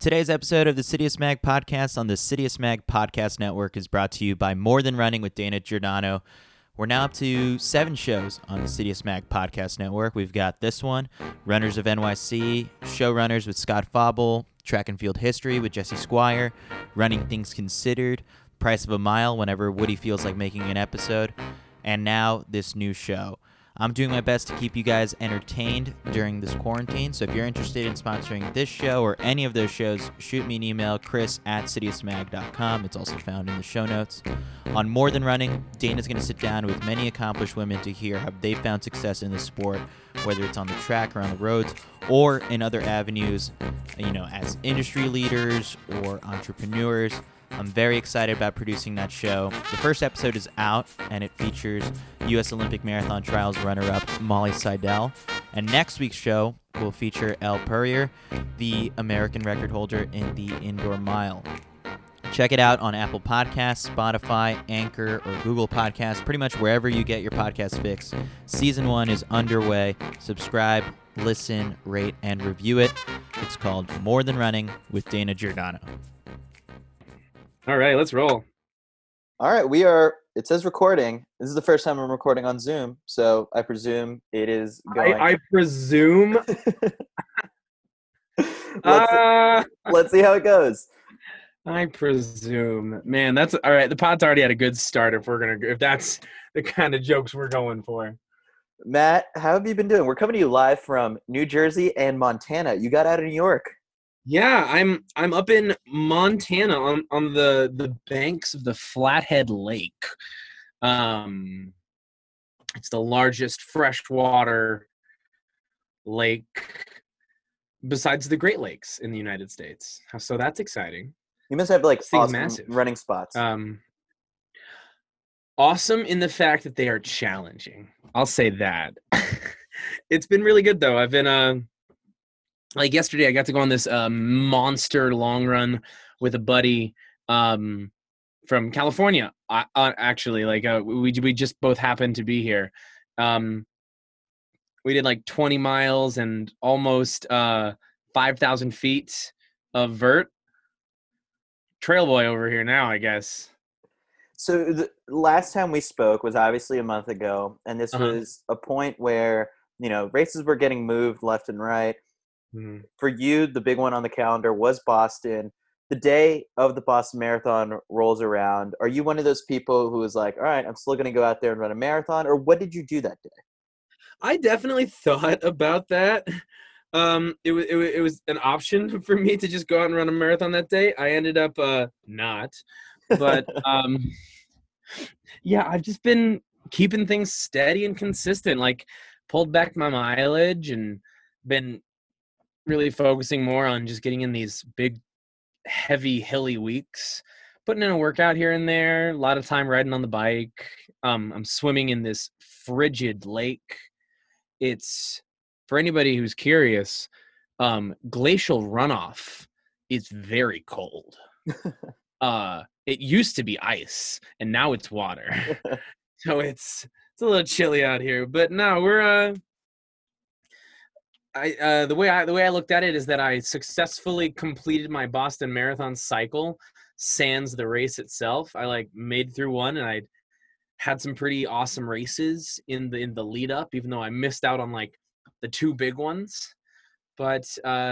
Today's episode of the Citius Mag podcast on the Citius Mag podcast network is brought to you by More Than Running with Dana Giordano. We're now up to 7 shows on the Citius Mag podcast network. We've got this one, Runners of NYC, Showrunners with Scott Fauble, Track and Field History with Jesse Squire, Running Things Considered, Price of a Mile whenever Woody feels like making an episode, and now this new show. I'm doing my best to keep you guys entertained during this quarantine, so if you're interested in sponsoring this show or any of those shows, shoot me an email, chris@citiusmag.com. It's also found in the show notes. On More Than Running, Dana's going to sit down with many accomplished women to hear how they found success in the sport, whether it's on the track or on the roads, or in other avenues, as industry leaders or entrepreneurs. I'm very excited about producing that show. The first episode is out, and it features U.S. Olympic Marathon Trials runner-up Molly Seidel. And next week's show will feature Elle Purrier, the American record holder in the indoor mile. Check it out on Apple Podcasts, Spotify, Anchor, or Google Podcasts, pretty much wherever you get your podcast fix. Season 1 is underway. Subscribe, listen, rate, and review it. It's called More Than Running with Dana Giordano. All right, let's roll. All right, it says recording. This is the first time I'm recording on Zoom, so I presume it is going. I presume. Let's see how it goes. I presume. Man, that's all right. The pod's already had a good start if that's the kind of jokes we're going for. Matt, how have you been doing? We're coming to you live from New Jersey and Montana. You got out of New York. Yeah, I'm up in Montana on the banks of the Flathead Lake. It's the largest freshwater lake besides the Great Lakes in the United States. So that's exciting. You must have awesome massive running spots. Awesome in the fact that they are challenging. I'll say that. It's been really good though. I've been yesterday, I got to go on this monster long run with a buddy from California. We just both happened to be here. We did 20 miles and almost 5,000 feet of vert. Trail boy over here now, I guess. So the last time we spoke was obviously a month ago, and this was a point where races were getting moved left and right. For you, the big one on the calendar was Boston. The day of the Boston Marathon rolls around. Are you one of those people who is like, all right, I'm still going to go out there and run a marathon? Or what did you do that day? I definitely thought about that. It was an option for me to just go out and run a marathon that day. I ended up not. But, yeah, I've just been keeping things steady and consistent. Pulled back my mileage and been really focusing more on just getting in these big, heavy, hilly weeks, putting in a workout here and there, a lot of time riding on the bike. I'm swimming in this frigid lake. It's, for anybody who's curious, glacial runoff is very cold. It used to be ice, and now it's water. So it's a little chilly out here. But no, we're the way I looked at it is that I successfully completed my Boston Marathon cycle, sans the race itself. I made through one, and I had some pretty awesome races in the lead up, even though I missed out on the 2 big ones. But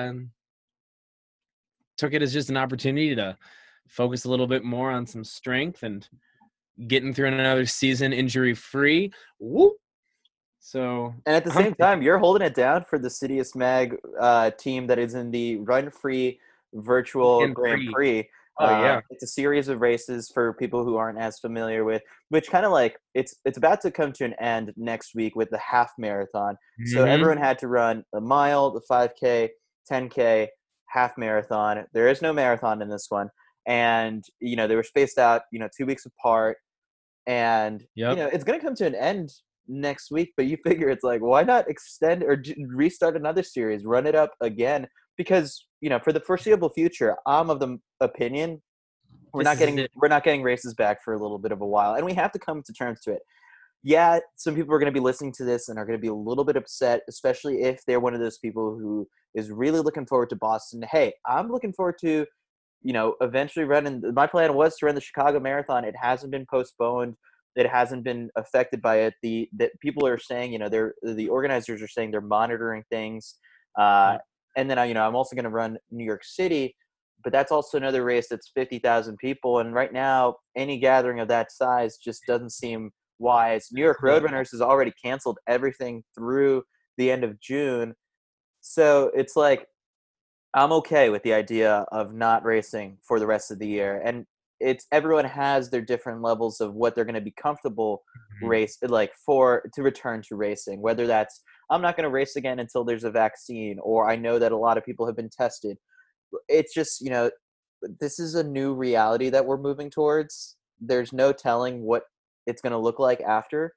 took it as just an opportunity to focus a little bit more on some strength and getting through another season injury free. Whoop. So, and at the same time, you're holding it down for the Citius Mag team that is in the Run Free virtual Grand Prix. Oh yeah, it's a series of races for people who aren't as familiar with, which kind of it's about to come to an end next week with the half marathon. Mm-hmm. So everyone had to run a mile, the 5K, 10K, half marathon. There is no marathon in this one, and they were spaced out 2 weeks apart, and it's going to come to an end next week, but you figure it's why not extend or restart another series, run it up again, because for the foreseeable future, I'm of the opinion we're not getting races back for a little bit of a while, and we have to come to terms to it. yeah, some people are going to be listening to this and are going to be a little bit upset, especially if they're one of those people who is really looking forward to Boston. Hey, I'm looking forward to, eventually running. My plan was to run the Chicago Marathon. It hasn't been postponed. It hasn't been affected by it. That people are saying, the organizers are saying they're monitoring things. Yeah. And then I'm also going to run New York City, but that's also another race that's 50,000 people. And right now, any gathering of that size just doesn't seem wise. New York Roadrunners has already canceled everything through the end of June. So it's like, I'm okay with the idea of not racing for the rest of the year. And everyone has their different levels of what they're going to be comfortable to return to racing, whether that's, I'm not going to race again until there's a vaccine, or I know that a lot of people have been tested. It's just, this is a new reality that we're moving towards. There's no telling what it's going to look like after.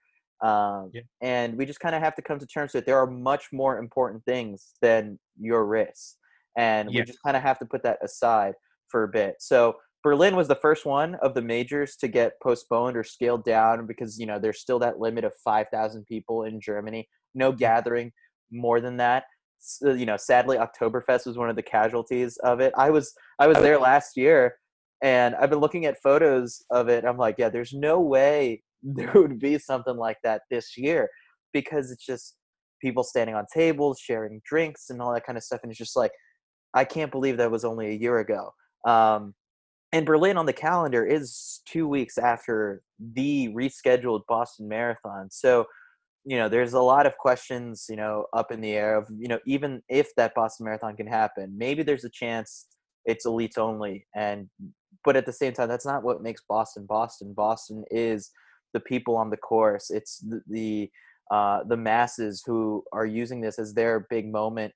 And we just kind of have to come to terms with it. There are much more important things than your race. And we just kind of have to put that aside for a bit. So Berlin was the first one of the majors to get postponed or scaled down because, there's still that limit of 5,000 people in Germany. No gathering more than that. So, sadly, Oktoberfest was one of the casualties of it. I was there last year, and I've been looking at photos of it. I'm like, yeah, there's no way there would be something like that this year, because it's just people standing on tables, sharing drinks and all that kind of stuff. And it's just like, I can't believe that was only a year ago. And Berlin on the calendar is 2 weeks after the rescheduled Boston Marathon. So, there's a lot of questions, up in the air of, even if that Boston Marathon can happen, maybe there's a chance it's elites only. But at the same time, that's not what makes Boston Boston. Boston is the people on the course. It's the masses who are using this as their big moment,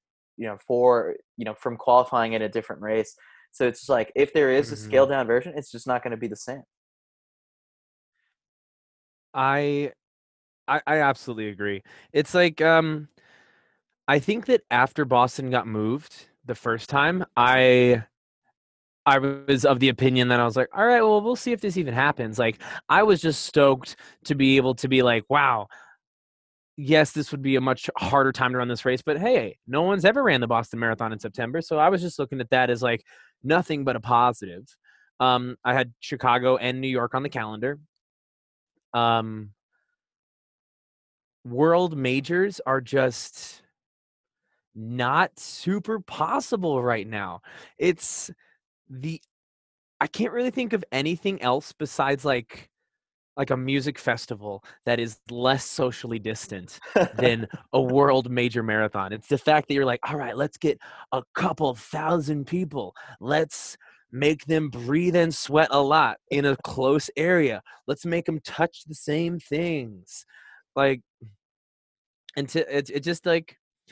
from qualifying in a different race. So it's just like, if there is a scaled down version, it's just not going to be the same. I absolutely agree. It's like, I think that after Boston got moved the first time, I was of the opinion that I was like, all right, well, we'll see if this even happens. Like, I was just stoked to be able to be like, wow, yes, this would be a much harder time to run this race, but hey, no one's ever ran the Boston Marathon in September. So I was just looking at that as like nothing but a positive. I had Chicago and New York on the calendar. World majors are just not super possible right now. I can't really think of anything else besides like a music festival that is less socially distant than a world major marathon. It's the fact that you're like, all right, let's get a couple thousand people. Let's make them breathe and sweat a lot in a close area. Let's make them touch the same things. Like, it's just like,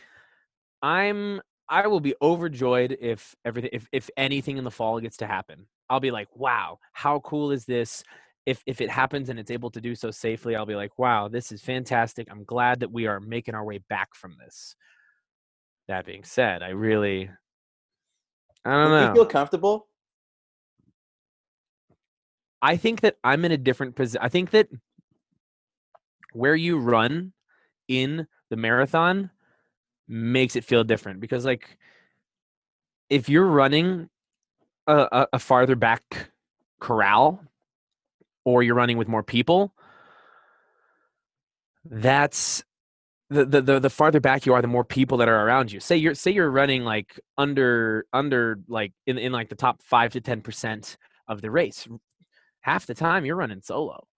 I will be overjoyed if anything in the fall gets to happen. I'll be like, wow, how cool is this? If it happens and it's able to do so safely, I'll be like, wow, this is fantastic. I'm glad that we are making our way back from this. That being said, I don't know. Do you feel comfortable? I think that I'm in a different position. I think that where you run in the marathon makes it feel different, because like, if you're running a farther back corral, or you're running with more people, that's the farther back you are, the more people that are around you. Say you're running like under like in like the top 5 to 10% of the race. Half the time you're running solo.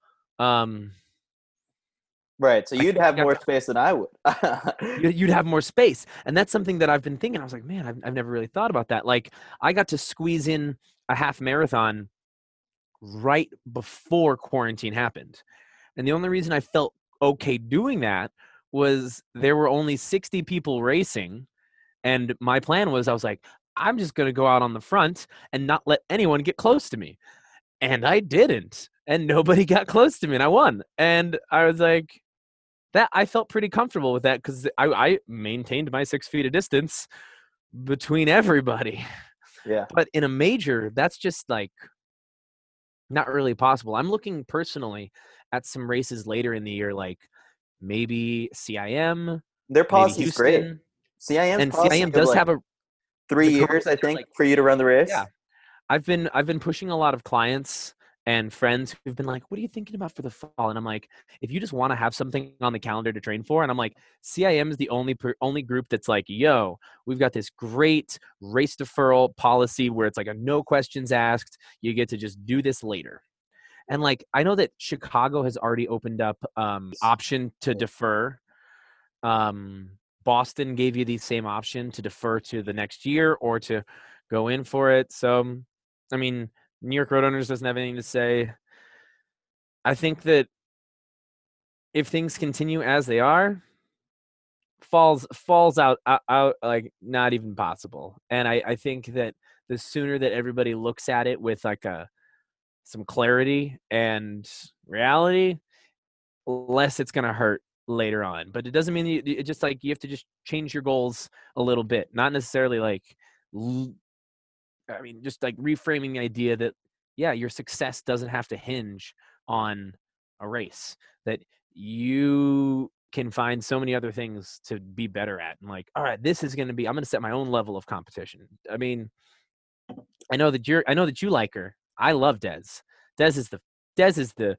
Right. So you'd have more space than I would. You'd have more space. And that's something that I've been thinking. I was like, man, I've never really thought about that. Like, I got to squeeze in a half marathon right before quarantine happened. And the only reason I felt okay doing that was there were only 60 people racing. And my plan was, I was like, I'm just going to go out on the front and not let anyone get close to me. And I didn't. And nobody got close to me, and I won. And I was like, that I felt pretty comfortable with that, because I maintained my 6 feet of distance between everybody. Yeah. But in a major, that's just like not really possible. I'm looking personally at some races later in the year, like maybe CIM, Their maybe policy is great. Houston. CIM's And policy CIM of does like have 3 the years, I coaches are think, like, for you to run the race. yeah. I've been pushing a lot of clients and friends who've been like, what are you thinking about for the fall? And I'm like, if you just want to have something on the calendar to train for, and I'm like, CIM is the only group that's like, yo, we've got this great race deferral policy where it's like a no questions asked. You get to just do this later. And like, I know that Chicago has already opened up option to defer. Boston gave you the same option to defer to the next year or to go in for it. So, I mean, New York Road Owners doesn't have anything to say. I think that if things continue as they are, falls out like not even possible. And I think that the sooner that everybody looks at it with like some clarity and reality, less it's gonna hurt later on. But it doesn't mean it just like you have to just change your goals a little bit, not necessarily like just like reframing the idea that, yeah, your success doesn't have to hinge on a race, that you can find so many other things to be better at. And like, all right, this is going to be, I'm going to set my own level of competition. I mean, I know that you like her. I love Des. Des is the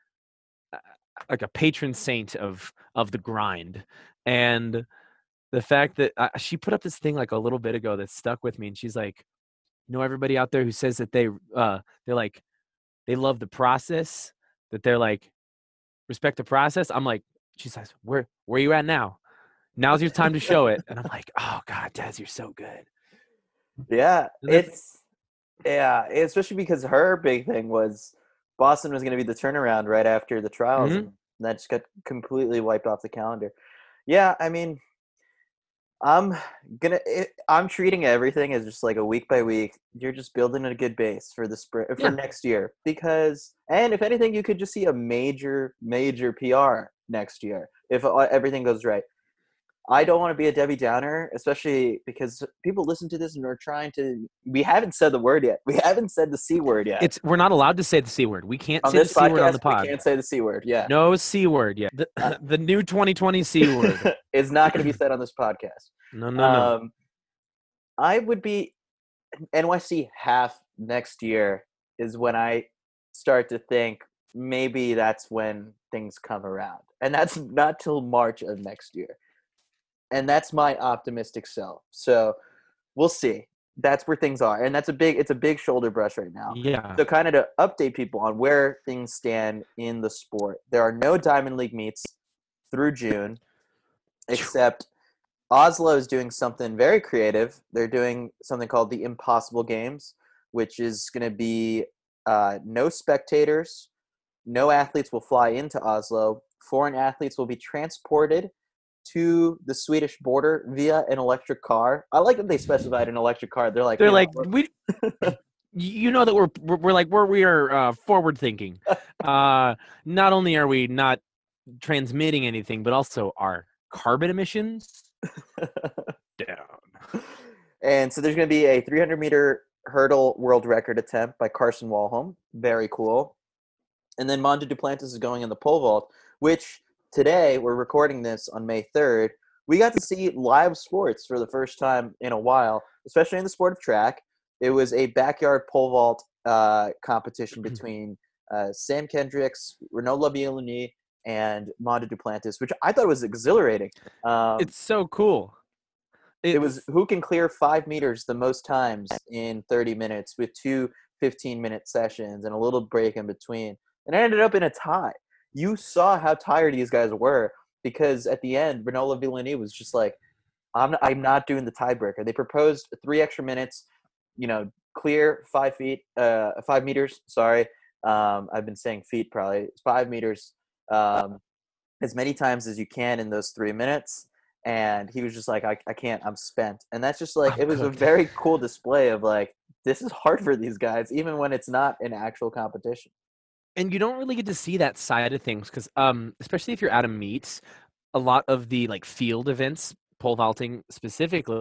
like a patron saint of the grind. And the fact that she put up this thing like a little bit ago that stuck with me. And she's like, everybody out there who says that they're like, they love the process, that they're like, respect the process. I'm like, she says, where are you at now? Now's your time to show it. And I'm like, oh God, Des, you're so good. Yeah, especially because her big thing was Boston was going to be the turnaround right after the trials, and that just got completely wiped off the calendar. Yeah, I mean, I'm treating everything as just like a week by week. You're just building a good base for the spring for next year, because, and if anything, you could just see a major PR next year if everything goes right. I don't want to be a Debbie Downer, especially because people listen to this and are trying to. We haven't said the word yet. We haven't said the C word yet. We're not allowed to say the C word. We can't on say this the C word on the podcast, pod. we can't say the C word. Yeah, no C word yet. The new 2020 C word is not going to be said on this podcast. No. I would be NYC half next year is when I start to think maybe that's when things come around, and that's not till March of next year. And that's my optimistic self. So we'll see. That's where things are. And it's a big shoulder brush right now. Yeah. So kind of to update people on where things stand in the sport. There are no Diamond League meets through June, except Oslo is doing something very creative. They're doing something called the Impossible Games, which is going to be no spectators. No athletes will fly into Oslo. Foreign athletes will be transported to the Swedish border via an electric car. I like that they specified an electric car. They're like, we that we are forward thinking. Not only are we not transmitting anything, but also our carbon emissions down. And so there's going to be a 300-meter hurdle world record attempt by Carson Walholm. Very cool. And then Mondo Duplantis is going in the pole vault, which today, we're recording this on May 3rd. We got to see live sports for the first time in a while, especially in the sport of track. It was a backyard pole vault competition between Sam Kendricks, Renaud Laviolini, and Mondo Duplantis, which I thought was exhilarating. It's so cool. It was who can clear 5 meters the most times in 30 minutes with 2 15-minute sessions and a little break in between. And it ended up in a tie. You saw how tired these guys were, because at the end, Renaud Laviolini was just like, I'm not doing the tiebreaker. They proposed 3 extra minutes, clear 5 meters. Sorry. I've been saying feet probably. 5 meters as many times as you can in those 3 minutes. And he was just like, I can't, I'm spent. And that's just like, it was a very cool display of like, this is hard for these guys, even when it's not an actual competition. And you don't really get to see that side of things because, especially if you're at a meet, a lot of the like field events, pole vaulting specifically,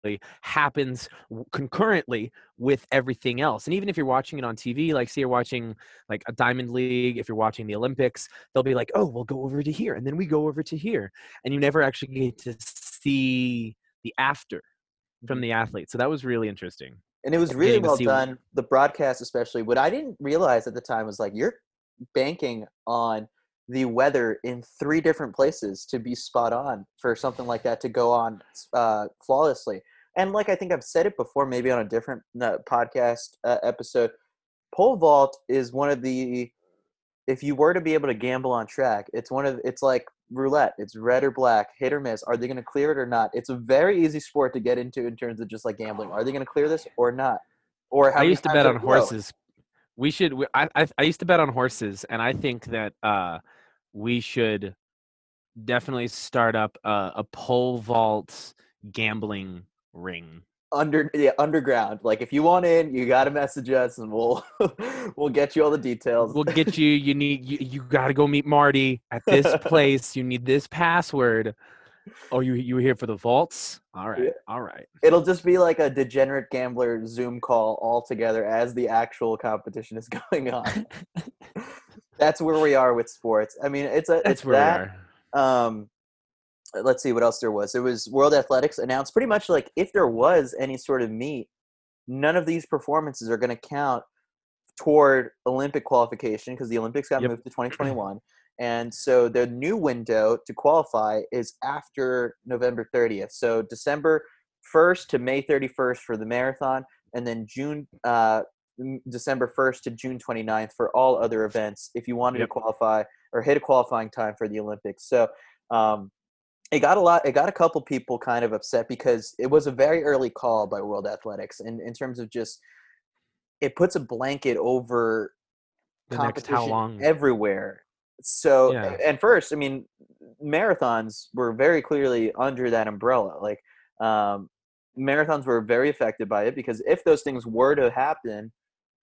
happens concurrently with everything else. And even if you're watching it on TV, like say you're watching like a Diamond League, if you're watching the Olympics, they'll be like, oh, we'll go over to here, and then we go over to here, and you never actually get to see the after from the athlete. So that was really interesting. And it was really well done. The broadcast, especially, what I didn't realize at the time was like you're banking on the weather in 3 different places to be spot on for something like that to go on flawlessly. And like I think I've said it before, maybe on a different podcast episode, pole vault is one of the, if you were to be able to gamble on track, it's like roulette. It's red or black, hit or miss. Are they going to clear it or not? It's a very easy sport to get into in terms of just like gambling. Are they going to clear this or not? Or how I used to bet on horses. I used to bet on horses, and I think that we should definitely start up a pole vault gambling ring. Underground. Like if you want in, you got to message us, and we'll get you all the details. We'll get you. You got to go meet Marty at this place. You need this password. Oh, you were here for the vaults? All right, yeah. All right. It'll just be like a degenerate gambler Zoom call all together as the actual competition is going on. That's where we are with sports. I mean, it's where we are. Let's see what else there was. There was World Athletics announced pretty much like if there was any sort of meet, none of these performances are going to count toward Olympic qualification because the Olympics got moved to 2021. And so the new window to qualify is after November 30th. So December 1st to May 31st for the marathon, and then December 1st to June 29th for all other events if you wanted to qualify or hit a qualifying time for the Olympics. So it got a couple people kind of upset because it was a very early call by World Athletics, and in terms of just it puts a blanket over the competition next how long? Everywhere. So, and first, I mean, marathons were very clearly under that umbrella. Like, marathons were very affected by it because if those things were to happen,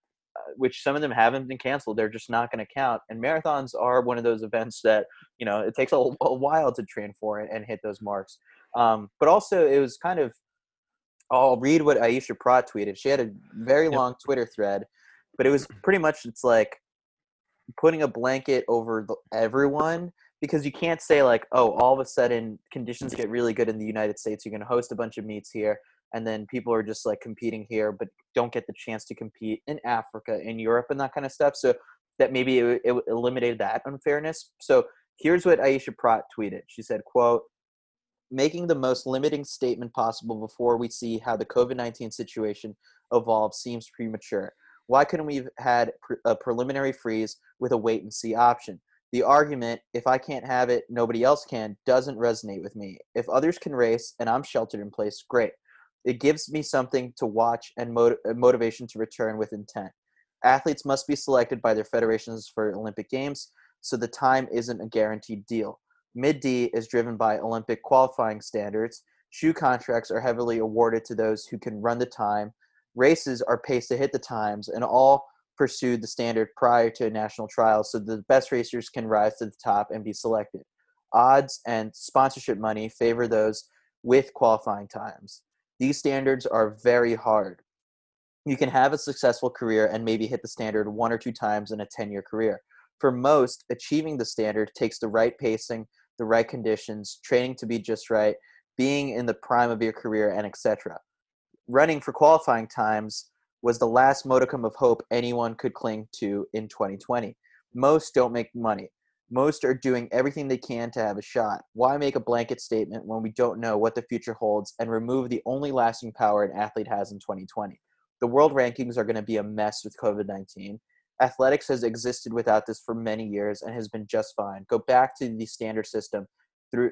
which some of them haven't been canceled, they're just not going to count. And marathons are one of those events that, you know, it takes a while to train for it and hit those marks. But also, it was kind of, I'll read what Aisha Prat tweeted. She had a very long Twitter thread, but it was pretty much, it's like, putting a blanket over everyone because you can't say like, oh, all of a sudden conditions get really good in the United States. You're going to host a bunch of meets here. And then people are just like competing here, but don't get the chance to compete in Africa, in Europe and that kind of stuff. So that maybe it eliminated that unfairness. So here's what Aisha Prat tweeted. She said, quote, making the most limiting statement possible before we see how the COVID-19 situation evolves seems premature. Why couldn't we have had a preliminary freeze with a wait-and-see option? The argument, if I can't have it, nobody else can, doesn't resonate with me. If others can race and I'm sheltered in place, great. It gives me something to watch and motivation to return with intent. Athletes must be selected by their federations for Olympic Games, so the time isn't a guaranteed deal. Mid-D is driven by Olympic qualifying standards. Shoe contracts are heavily awarded to those who can run the time. Races are paced to hit the times and all pursued the standard prior to national trials so the best racers can rise to the top and be selected. Odds and sponsorship money favor those with qualifying times. These standards are very hard. You can have a successful career and maybe hit the standard 1 or 2 times in a 10-year career. For most, achieving the standard takes the right pacing, the right conditions, training to be just right, being in the prime of your career, and etc. Running for qualifying times was the last modicum of hope anyone could cling to in 2020. Most don't make money. Most are doing everything they can to have a shot. Why make a blanket statement when we don't know what the future holds and remove the only lasting power an athlete has in 2020? The world rankings are going to be a mess with COVID-19. Athletics has existed without this for many years and has been just fine. Go back to the standard system through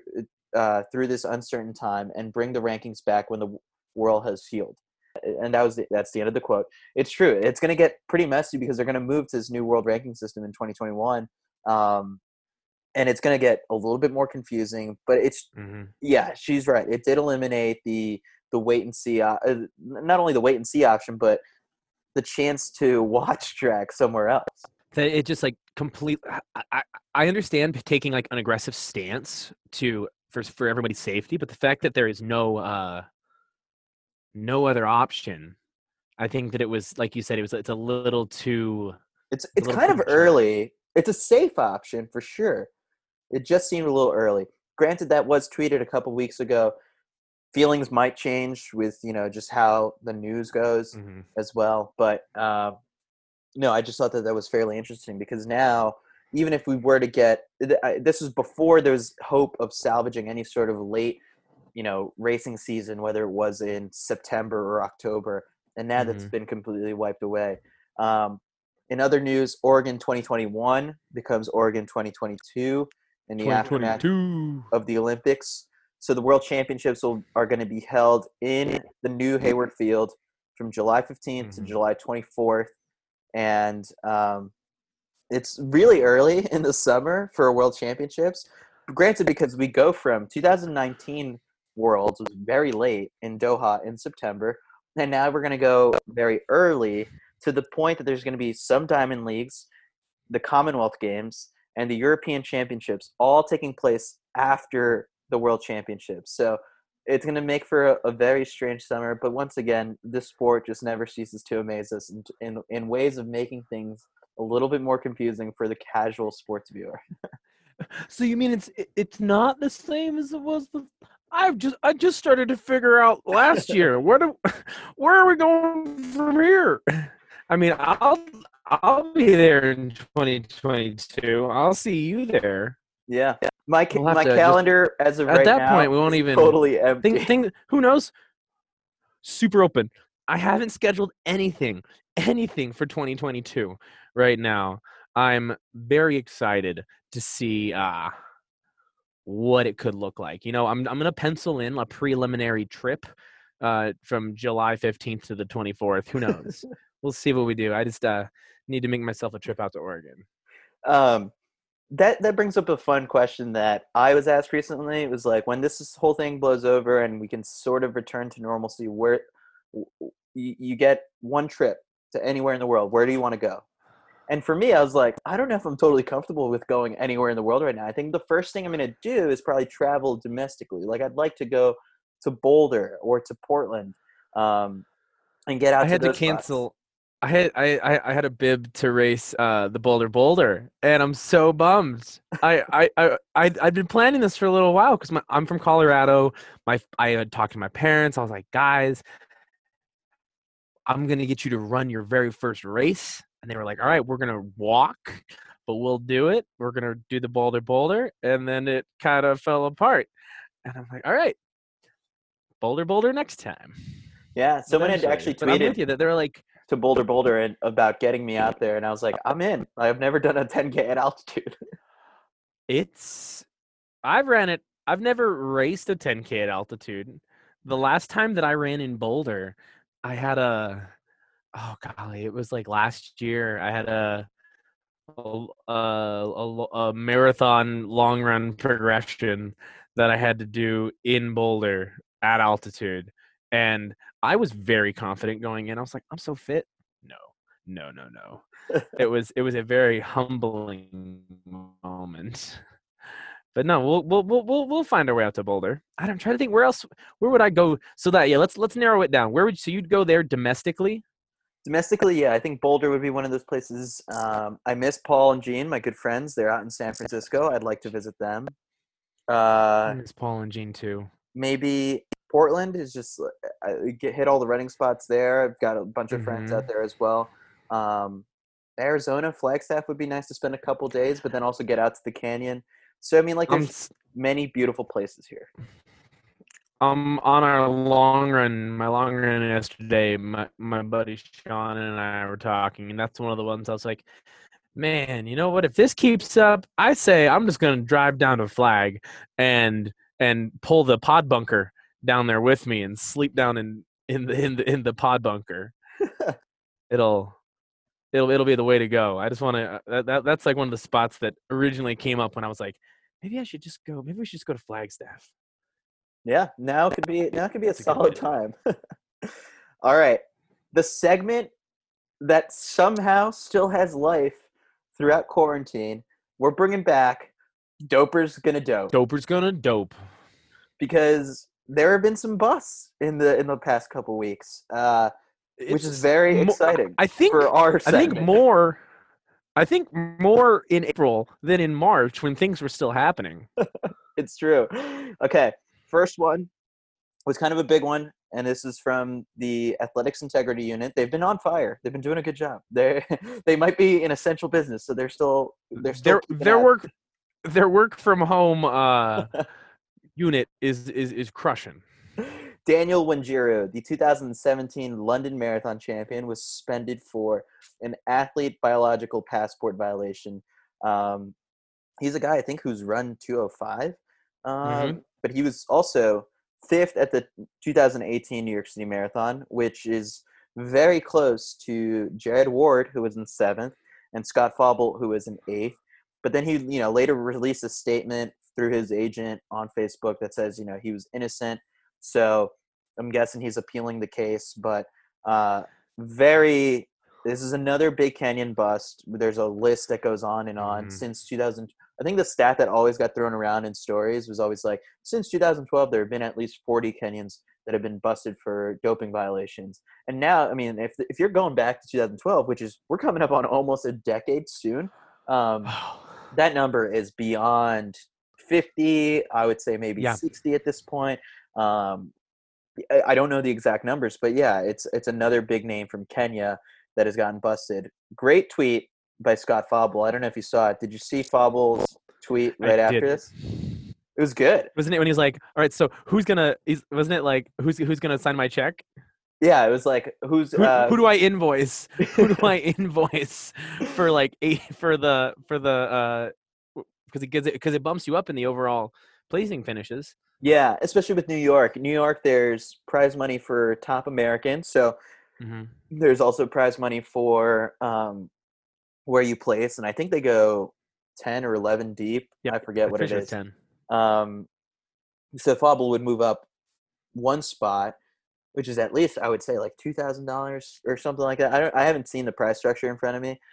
this uncertain time and bring the rankings back when the world has healed. And that's the end of the quote. It's true. It's going to get pretty messy because they're going to move to this new world ranking system in 2021. And it's going to get a little bit more confusing, but it's, yeah, she's right. It did eliminate the wait and see, not only the wait and see option, but the chance to watch track somewhere else. That it just like complete. I understand taking like an aggressive stance for everybody's safety, but the fact that there is no no other option. I think that it was, like you said, it's a little too. It's a little kind of premature. early. It's a safe option for sure. It just seemed a little early. Granted, that was tweeted a couple weeks ago. Feelings might change with just how the news goes Mhm. as well. But no, I just thought that was fairly interesting because now, even if we were to get this was before there was hope of salvaging any sort of late racing season, whether it was in September or October, and now that's Mhm. been completely wiped away. In other news, Oregon 2021 becomes Oregon 2022 in the aftermath 2022. of the Olympics. So the World Championships are going to be held in the new Hayward Field from July 15th to Mhm. July 24th, and it's really early in the summer for World Championships. Granted, because we go from 2019 Worlds was very late in Doha in September, and now we're going to go very early to the point that there's going to be some Diamond Leagues, the Commonwealth Games, and the European Championships all taking place after the World Championships. So it's going to make for a very strange summer. But once again, this sport just never ceases to amaze us in ways of making things a little bit more confusing for the casual sports viewer. So you mean it's not the same as it was I just started to figure out last year. Where are we going from here? I mean, I'll be there in 2022. I'll see you there. Yeah. My We'll have my to just calendar as of at right that now point we won't is even totally empty. who knows? Super open. I haven't scheduled anything for 2022 right now. I'm very excited to see what it could look like. I'm gonna pencil in a preliminary trip from July 15th to the 24th. Who knows? We'll see what we do. I just need to make myself a trip out to Oregon. Um, that brings up a fun question that I was asked recently. It was like, when whole thing blows over and we can sort of return to normalcy, where you get one trip to anywhere in the world, where do you want to go? And for me, I was like, I don't know if I'm totally comfortable with going anywhere in the world right now. I think the first thing I'm going to do is probably travel domestically. Like, I'd like to go to Boulder or to Portland, and get I out to had to those spots. cancel. I had a bib to race the Boulder, and I'm so bummed. I'd been planning this for a little while because I'm from Colorado. I had talked to my parents. I was like, guys, I'm gonna get you to run your very first race, and they were like, all right, we're gonna walk, but we'll do it. We're gonna do the Boulder, and then it kind of fell apart. And I'm like, all right, Boulder next time. Yeah, someone had Eventually. actually But I'm with tweeted you that they're like, to Boulder and about getting me out there, and I was like, I'm in. I've never done a 10K at altitude. I've ran it. I've never raced a 10K at altitude. The last time that I ran in Boulder, I had oh golly, it was like last year. I had a marathon long run progression that I had to do in Boulder at altitude, and I was very confident going in. I was like, I'm so fit. No. It was a very humbling moment. But no, we'll find our way out to Boulder. I'm trying to think where would I go so that let's narrow it down. So you'd go there domestically? Domestically, yeah, I think Boulder would be one of those places. I miss Paul and Jean, my good friends. They're out in San Francisco. I'd like to visit them. I Uh, miss Paul and Jean too. Maybe Portland is just hit all the running spots there. I've got a bunch of friends Mm-hmm. out there as well. Um, Arizona, Flagstaff would be nice to spend a couple days, but then also get out to the canyon. So I mean, like, there's many beautiful places here. On my long run yesterday, my buddy Sean and I were talking, and that's one of the ones I was like, man, you know what? If this keeps up, I say I'm just gonna drive down to Flag and pull the pod bunker down there with me and sleep down in the pod bunker. It'll be the way to go. I just want to that's like one of the spots that originally came up when I was like, maybe we should just go to Flagstaff. Yeah, now could be a That's a good solid idea. time. All right. The segment that somehow still has life throughout quarantine, we're bringing back Doper's Gonna Dope. Doper's gonna dope. Because there have been some busts in the past couple weeks, which is It's very exciting I think for our segment. I think more in April than in March when things were still happening. It's true. Okay, first one was kind of a big one, and this is from the Athletics Integrity Unit. They've been on fire. They've been doing a good job. They might be an essential business, so they're still keeping at their work from home unit is crushing. Daniel Wanjiru, the 2017 London Marathon champion, was suspended for an athlete biological passport violation. He's a guy, I think, who's run 205, but he was also fifth at the 2018 New York City Marathon, which is very close to Jared Ward, who was in seventh, and Scott Fauble, who was in eighth. But then he, later released a statement through his agent on Facebook that says, he was innocent. So I'm guessing he's appealing the case. But this is another big Kenyan bust. There's a list that goes on and on since 2000. I think the stat that always got thrown around in stories was always like, since 2012, there have been at least 40 Kenyans that have been busted for doping violations. And now, I mean, if you're going back to 2012, which is, we're coming up on almost a decade soon, that number is beyond 50. I would say maybe 60 at this point. I don't know the exact numbers, but yeah, it's another big name from Kenya that has gotten busted. Great tweet by Scott Fauble. I don't know if you saw it. Did you see Fauble's tweet right after this? It was good. Wasn't it when he's like, all right, so wasn't it like, who's gonna sign my check? Yeah, it was like, who do I invoice? Who do I invoice for because it bumps you up in the overall placing finishes. Yeah, especially with New York. New York, there's prize money for top American. So there's also prize money for where you place. And I think they go 10 or 11 deep. Yep, I forget what it is. 10. So Fauble would move up one spot, which is at least, I would say, like $2,000 or something like that. I haven't seen the price structure in front of me.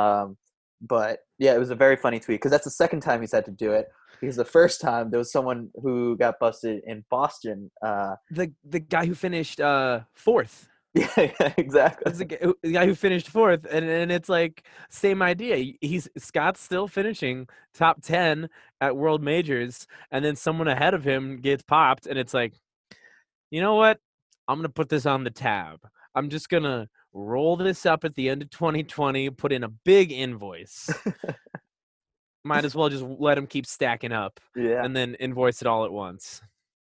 But yeah, it was a very funny tweet because that's the second time he's had to do it. Because the first time there was someone who got busted in Boston. The guy who finished fourth. Yeah, exactly. The guy who finished fourth, and it's like same idea. Scott's still finishing top 10 at World Majors, and then someone ahead of him gets popped, and it's like, you know what? I'm gonna put this on the tab. I'm just gonna roll this up at the end of 2020, put in a big invoice. Might as well just let him keep stacking up, and then invoice it all at once.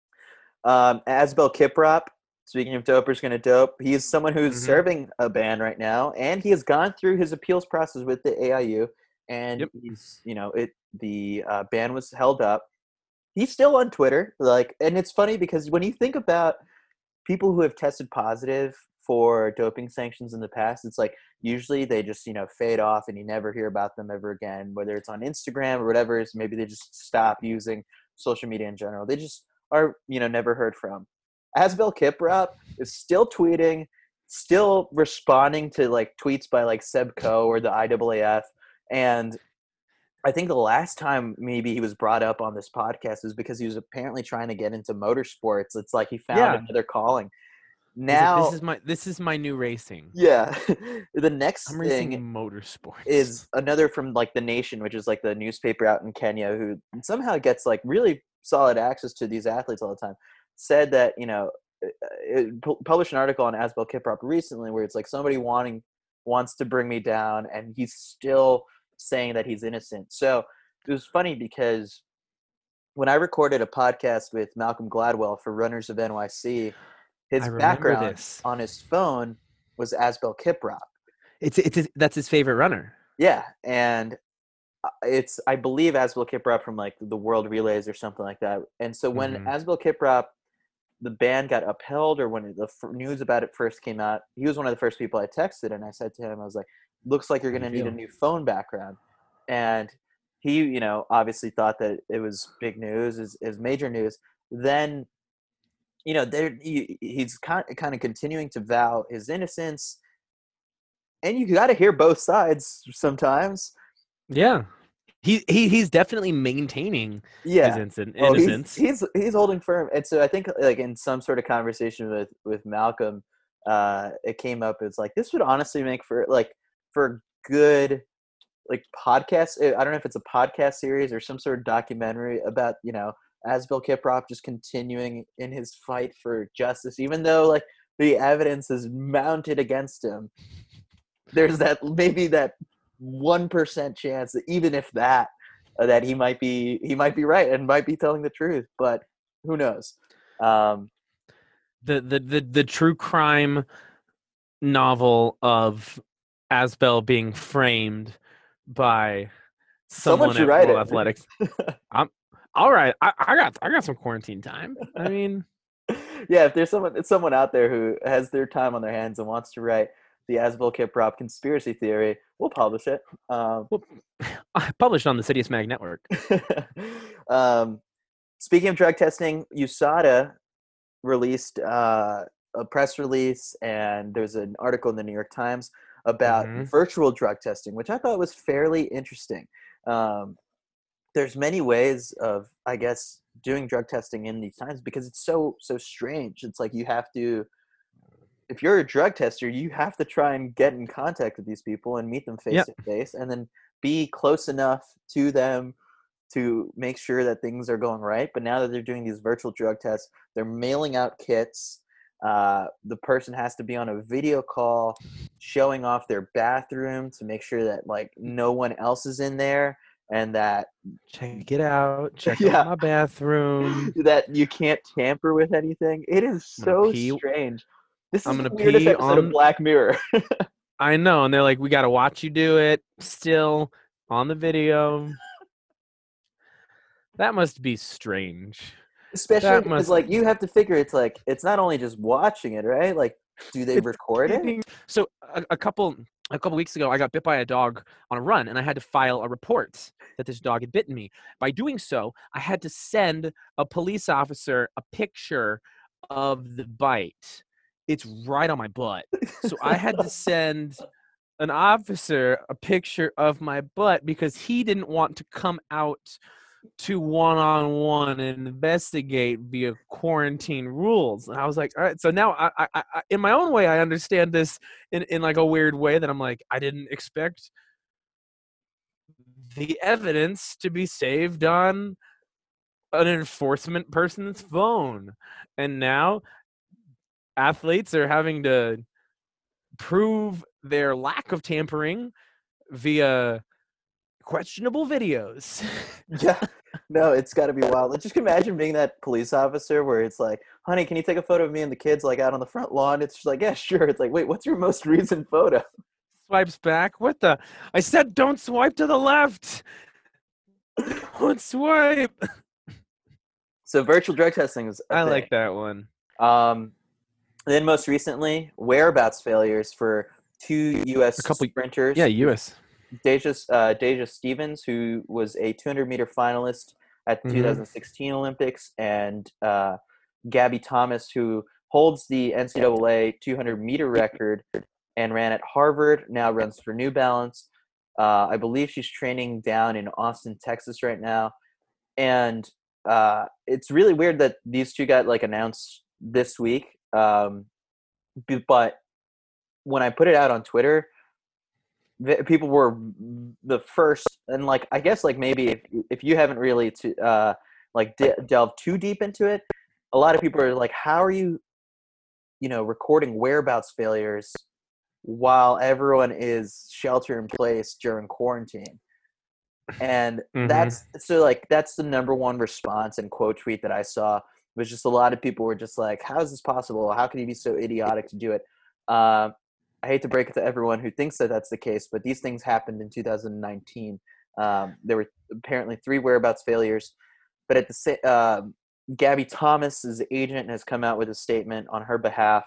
Asbel Kiprop, speaking of dopers gonna dope, he's someone who's serving a ban right now, and he has gone through his appeals process with the AIU, and he's, the ban was held up. He's still on Twitter, and it's funny because when you think about people who have tested positive for doping sanctions in the past, it's like usually they just fade off and you never hear about them ever again, whether it's on Instagram or whatever it is. Maybe they just stop using social media in general. They just are never heard from. Asbel Kiprop is still tweeting, still responding to tweets by Seb Coe or the IAAF, and I think the last time maybe he was brought up on this podcast is because he was apparently trying to get into motorsports. It's like he found another calling. Now this is my new racing. Yeah. The next I'm thing racing motorsports is another from The Nation, which is the newspaper out in Kenya, who somehow gets really solid access to these athletes all the time, said that it published an article on Asbel Kiprop recently where it's somebody wants to bring me down, and he's still saying that he's innocent. So it was funny because when I recorded a podcast with Malcolm Gladwell for Runners of NYC, his background on his phone was Asbel Kiprop. That's his favorite runner. Yeah, and it's, I believe, Asbel Kiprop from the World Relays or something like that. And so when Asbel Kiprop, the ban got upheld, or when the news about it first came out, he was one of the first people I texted, and I said to him, I was like, looks like you're going to need a new phone background. And he, obviously thought that it was big news, is major news. Then, he's kind of continuing to vow his innocence, and you got to hear both sides sometimes. Yeah. He's definitely maintaining his Yeah. Oh, innocence. he's holding firm. And so I think like in some sort of conversation with Malcolm, it came up. It's like this would honestly make for good like podcast. I don't know if it's a podcast series or some sort of documentary about Asbel Kiprop just continuing in his fight for justice, even though like the evidence is mounted against him. There's maybe that 1% chance that even if that he might be right and might be telling the truth, but who knows? The true crime novel of Asbel being framed by someone should at write World it. Athletics. I'm all right. I got some quarantine time. I mean, yeah, if there's someone out there who has their time on their hands and wants to write the Asbel Kiprop conspiracy theory, we'll publish it. Published on the Citius Mag Network. Speaking of drug testing, USADA released a press release, and there's an article in the New York Times about virtual drug testing, which I thought was fairly interesting. There's many ways of, I guess, doing drug testing in these times because it's so strange. It's like you have to, if you're a drug tester, you have to try and get in contact with these people and meet them face to face, and then be close enough to them to make sure that things are going right. But now that they're doing these virtual drug tests, they're mailing out kits. The person has to be on a video call showing off their bathroom to make sure that like no one else is in there, and that check it out, check out my bathroom, that you can't tamper with anything. It is so strange. This is the weirdest episode of Black Mirror. I know, and they're like, we got to watch you do it still on the video. That must be strange. Especially because like you have to figure it's not only just watching it, right? Like, do they record it? So a couple weeks ago, I got bit by a dog on a run, and I had to file a report that this dog had bitten me. By doing so, I had to send a police officer a picture of the bite. It's right on my butt. So I had to send an officer a picture of my butt because he didn't want to come out to one-on-one and investigate via quarantine rules. And I was like, all right. So now I in my own way, I understand this in like a weird way that I'm like, I didn't expect the evidence to be saved on an enforcement person's phone. And now athletes are having to prove their lack of tampering via questionable videos. Yeah. No, it's got to be wild. Just imagine being that police officer where it's like, honey, can you take a photo of me and the kids like out on the front lawn? It's just like, yeah, sure. It's like, wait, what's your most recent photo? Swipes back. What the? I said don't swipe to the left. Don't swipe. So virtual drug testing is a I thing. like that one. Then most recently, whereabouts failures for two U.S. sprinters. Yeah, U.S. Deja Stevens, who was a 200-meter finalist at the 2016 Olympics, and Gabby Thomas, who holds the NCAA 200-meter record and ran at Harvard, now runs for New Balance. I believe she's training down in Austin, Texas right now. And it's really weird that these two got like announced this week. But when I put it out on Twitter, people were the first, and like I guess like maybe if you haven't really delved too deep into it, a lot of people are like, how are you recording whereabouts failures while everyone is shelter in place during quarantine? And that's the number one response and quote tweet that I saw was just a lot of people were just like, how is this possible? How can you be so idiotic to do it? I hate to break it to everyone who thinks that that's the case, but these things happened in 2019. There were apparently 3 whereabouts failures, but at the Gabby Thomas's agent has come out with a statement on her behalf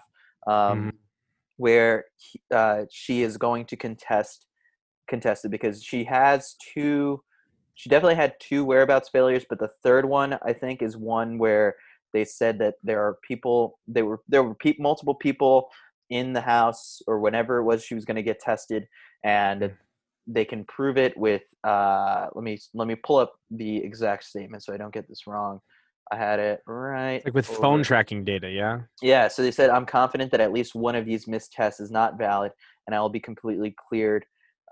where she is going to contest it because she definitely had 2 whereabouts failures, but the third one I think is one where they said that there were multiple people in the house or whenever it was she was going to get tested, and they can prove it with let me pull up the exact statement so I don't get this wrong. I had it right. Like with phone tracking data, yeah? Yeah, so they said, I'm confident that at least one of these missed tests is not valid, and I will be completely cleared.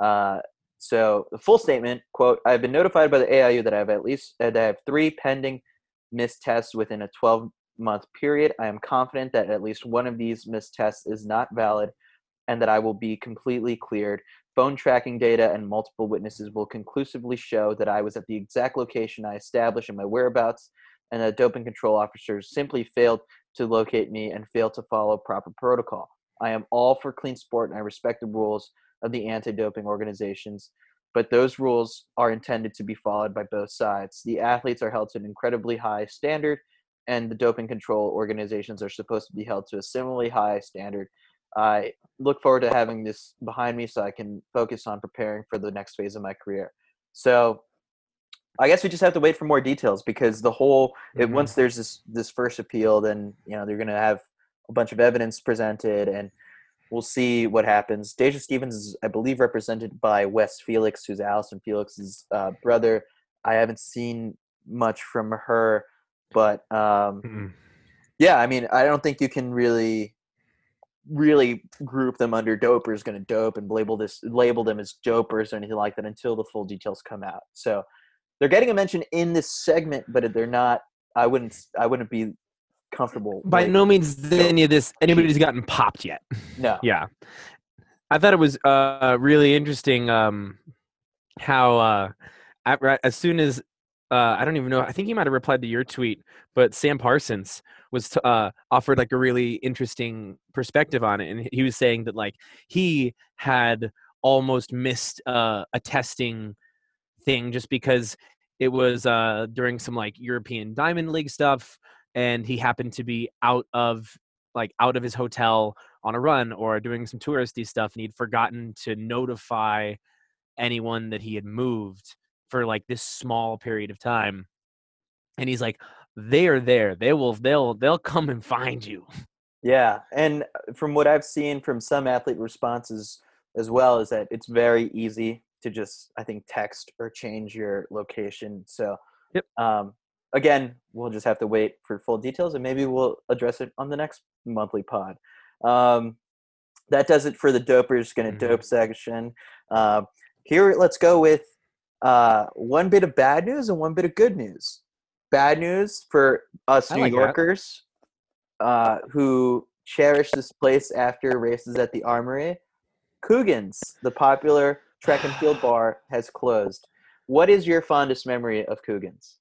So the full statement, quote, I have been notified by the AIU that I have 3 pending missed tests within a 12-month period. I am confident that at least one of these missed tests is not valid, and that I will be completely cleared. Phone tracking data and multiple witnesses will conclusively show that I was at the exact location I established in my whereabouts, and that doping control officers simply failed to locate me and failed to follow proper protocol. I am all for clean sport, and I respect the rules of the anti-doping organizations, but those rules are intended to be followed by both sides. The athletes are held to an incredibly high standard, and the doping control organizations are supposed to be held to a similarly high standard. I look forward to having this behind me so I can focus on preparing for the next phase of my career. So I guess we just have to wait for more details, because the whole once there's this first appeal, then they're going to have a bunch of evidence presented, and we'll see what happens. Deja Stevens is, I believe, represented by Wes Felix, who's Allison Felix's brother. I haven't seen much from her, but yeah, I mean, I don't think you can really group them under dopers going to dope and label them as dopers or anything like that until the full details come out. So they're getting a mention in this segment, but they're not. I wouldn't be comfortable. By no means did anybody's gotten popped yet. No. Yeah. I thought it was really interesting how as soon as I don't even know, I think he might have replied to your tweet, but Sam Parsons was offered like a really interesting perspective on it, and he was saying that like he had almost missed a testing thing just because it was during some like European Diamond League stuff, and he happened to be out of his hotel on a run or doing some touristy stuff, and he'd forgotten to notify anyone that he had moved for like this small period of time. And he's like, they are there. They'll come and find you. Yeah, and from what I've seen from some athlete responses as well, is that it's very easy to just, I think, text or change your location. So yep. Again, we'll just have to wait for full details, and maybe we'll address it on the next monthly pod. That does it for the Dopers Gonna Dope section. Here, let's go with one bit of bad news and one bit of good news. Bad news for us New Yorkers who cherish this place after races at the Armory. Coogan's, the popular track and field bar, has closed. What is your fondest memory of Coogan's?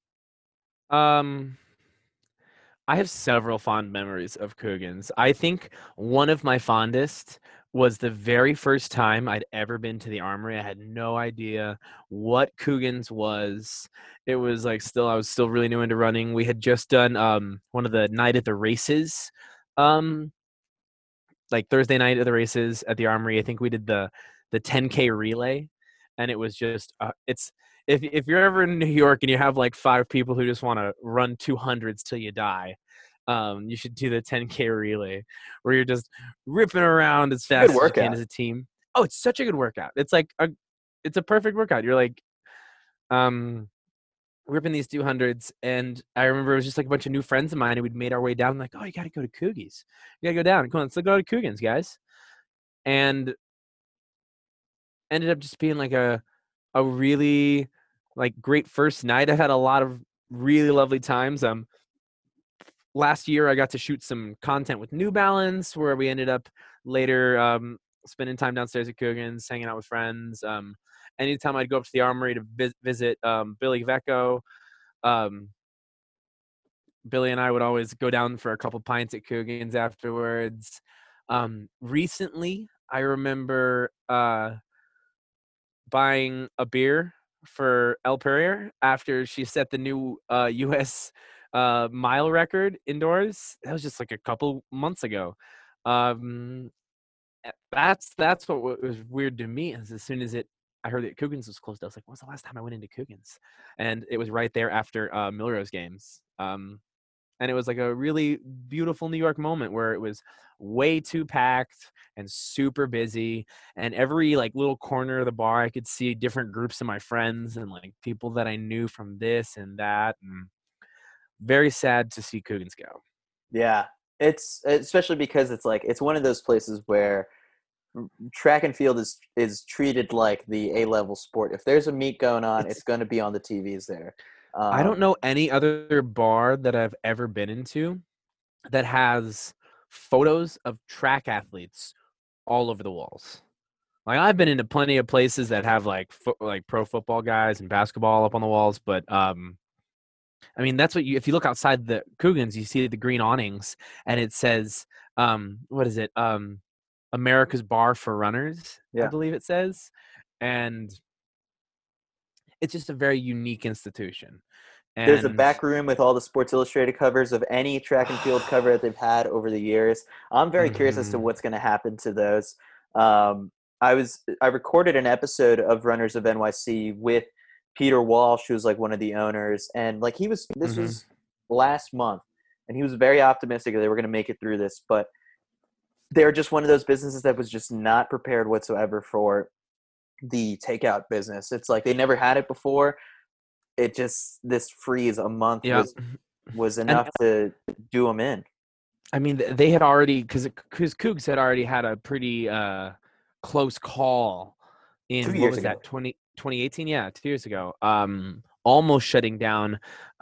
I have several fond memories of Coogan's. I think one of my fondest was the very first time I'd ever been to the Armory. I had no idea what Coogan's was. It was like I was still really new into running. We had just done one of the night at the races, like Thursday night at the races at the Armory. I think we did the 10K relay, and it was just it's. If you're ever in New York and you have like 5 people who just want to run 200s till you die, you should do the 10K relay where you're just ripping around as fast as you can as a team. Oh, it's such a good workout. It's like it's a perfect workout. You're like ripping these 200s, and I remember it was just like a bunch of new friends of mine, and we'd made our way down. I'm like, oh, you got to go to Coogies. You got to go down. Come on, let's go to Coogan's, guys. And ended up just being like a really like great first night. I've had a lot of really lovely times. Last year I got to shoot some content with New Balance, where we ended up later spending time downstairs at Coogan's, hanging out with friends. Anytime I'd go up to the Armory to visit Billy Vecco, Billy and I would always go down for a couple pints at Coogan's afterwards. Recently, I remember buying a beer for El Perrier after she set the new U.S. Mile record indoors. That was just like a couple months ago. That's what was weird to me. As soon as I heard that Coogan's was closed, I was like, "When's the last time I went into Coogan's?" And it was right there after Milrose games. And And it was like a really beautiful New York moment where it was way too packed and super busy. And every like little corner of the bar, I could see different groups of my friends and like people that I knew from this and that. And very sad to see Coogan's go. Yeah, it's especially because it's like it's one of those places where track and field is treated like the A-level sport. If there's a meet going on, it's going to be on the TVs there. I don't know any other bar that I've ever been into that has photos of track athletes all over the walls. Like I've been into plenty of places that have like pro football guys and basketball up on the walls, but I mean that's what if you look outside the Coogan's, you see the green awnings and it says what is it? America's Bar for Runners, I believe it says. And it's just a very unique institution. And there's a back room with all the Sports Illustrated covers of any track and field cover that they've had over the years. I'm very curious as to what's going to happen to those. I recorded an episode of Runners of NYC with Peter Walsh, who's like one of the owners, and like this was last month, and he was very optimistic that they were going to make it through this, but they're just one of those businesses that was just not prepared whatsoever for the takeout business. It's like they never had it before. It just this freeze a month was enough to do them in. I mean, they had already because Cougs had already had a pretty close call in 2 years ago. 2018? Yeah, 2 years ago. Almost shutting down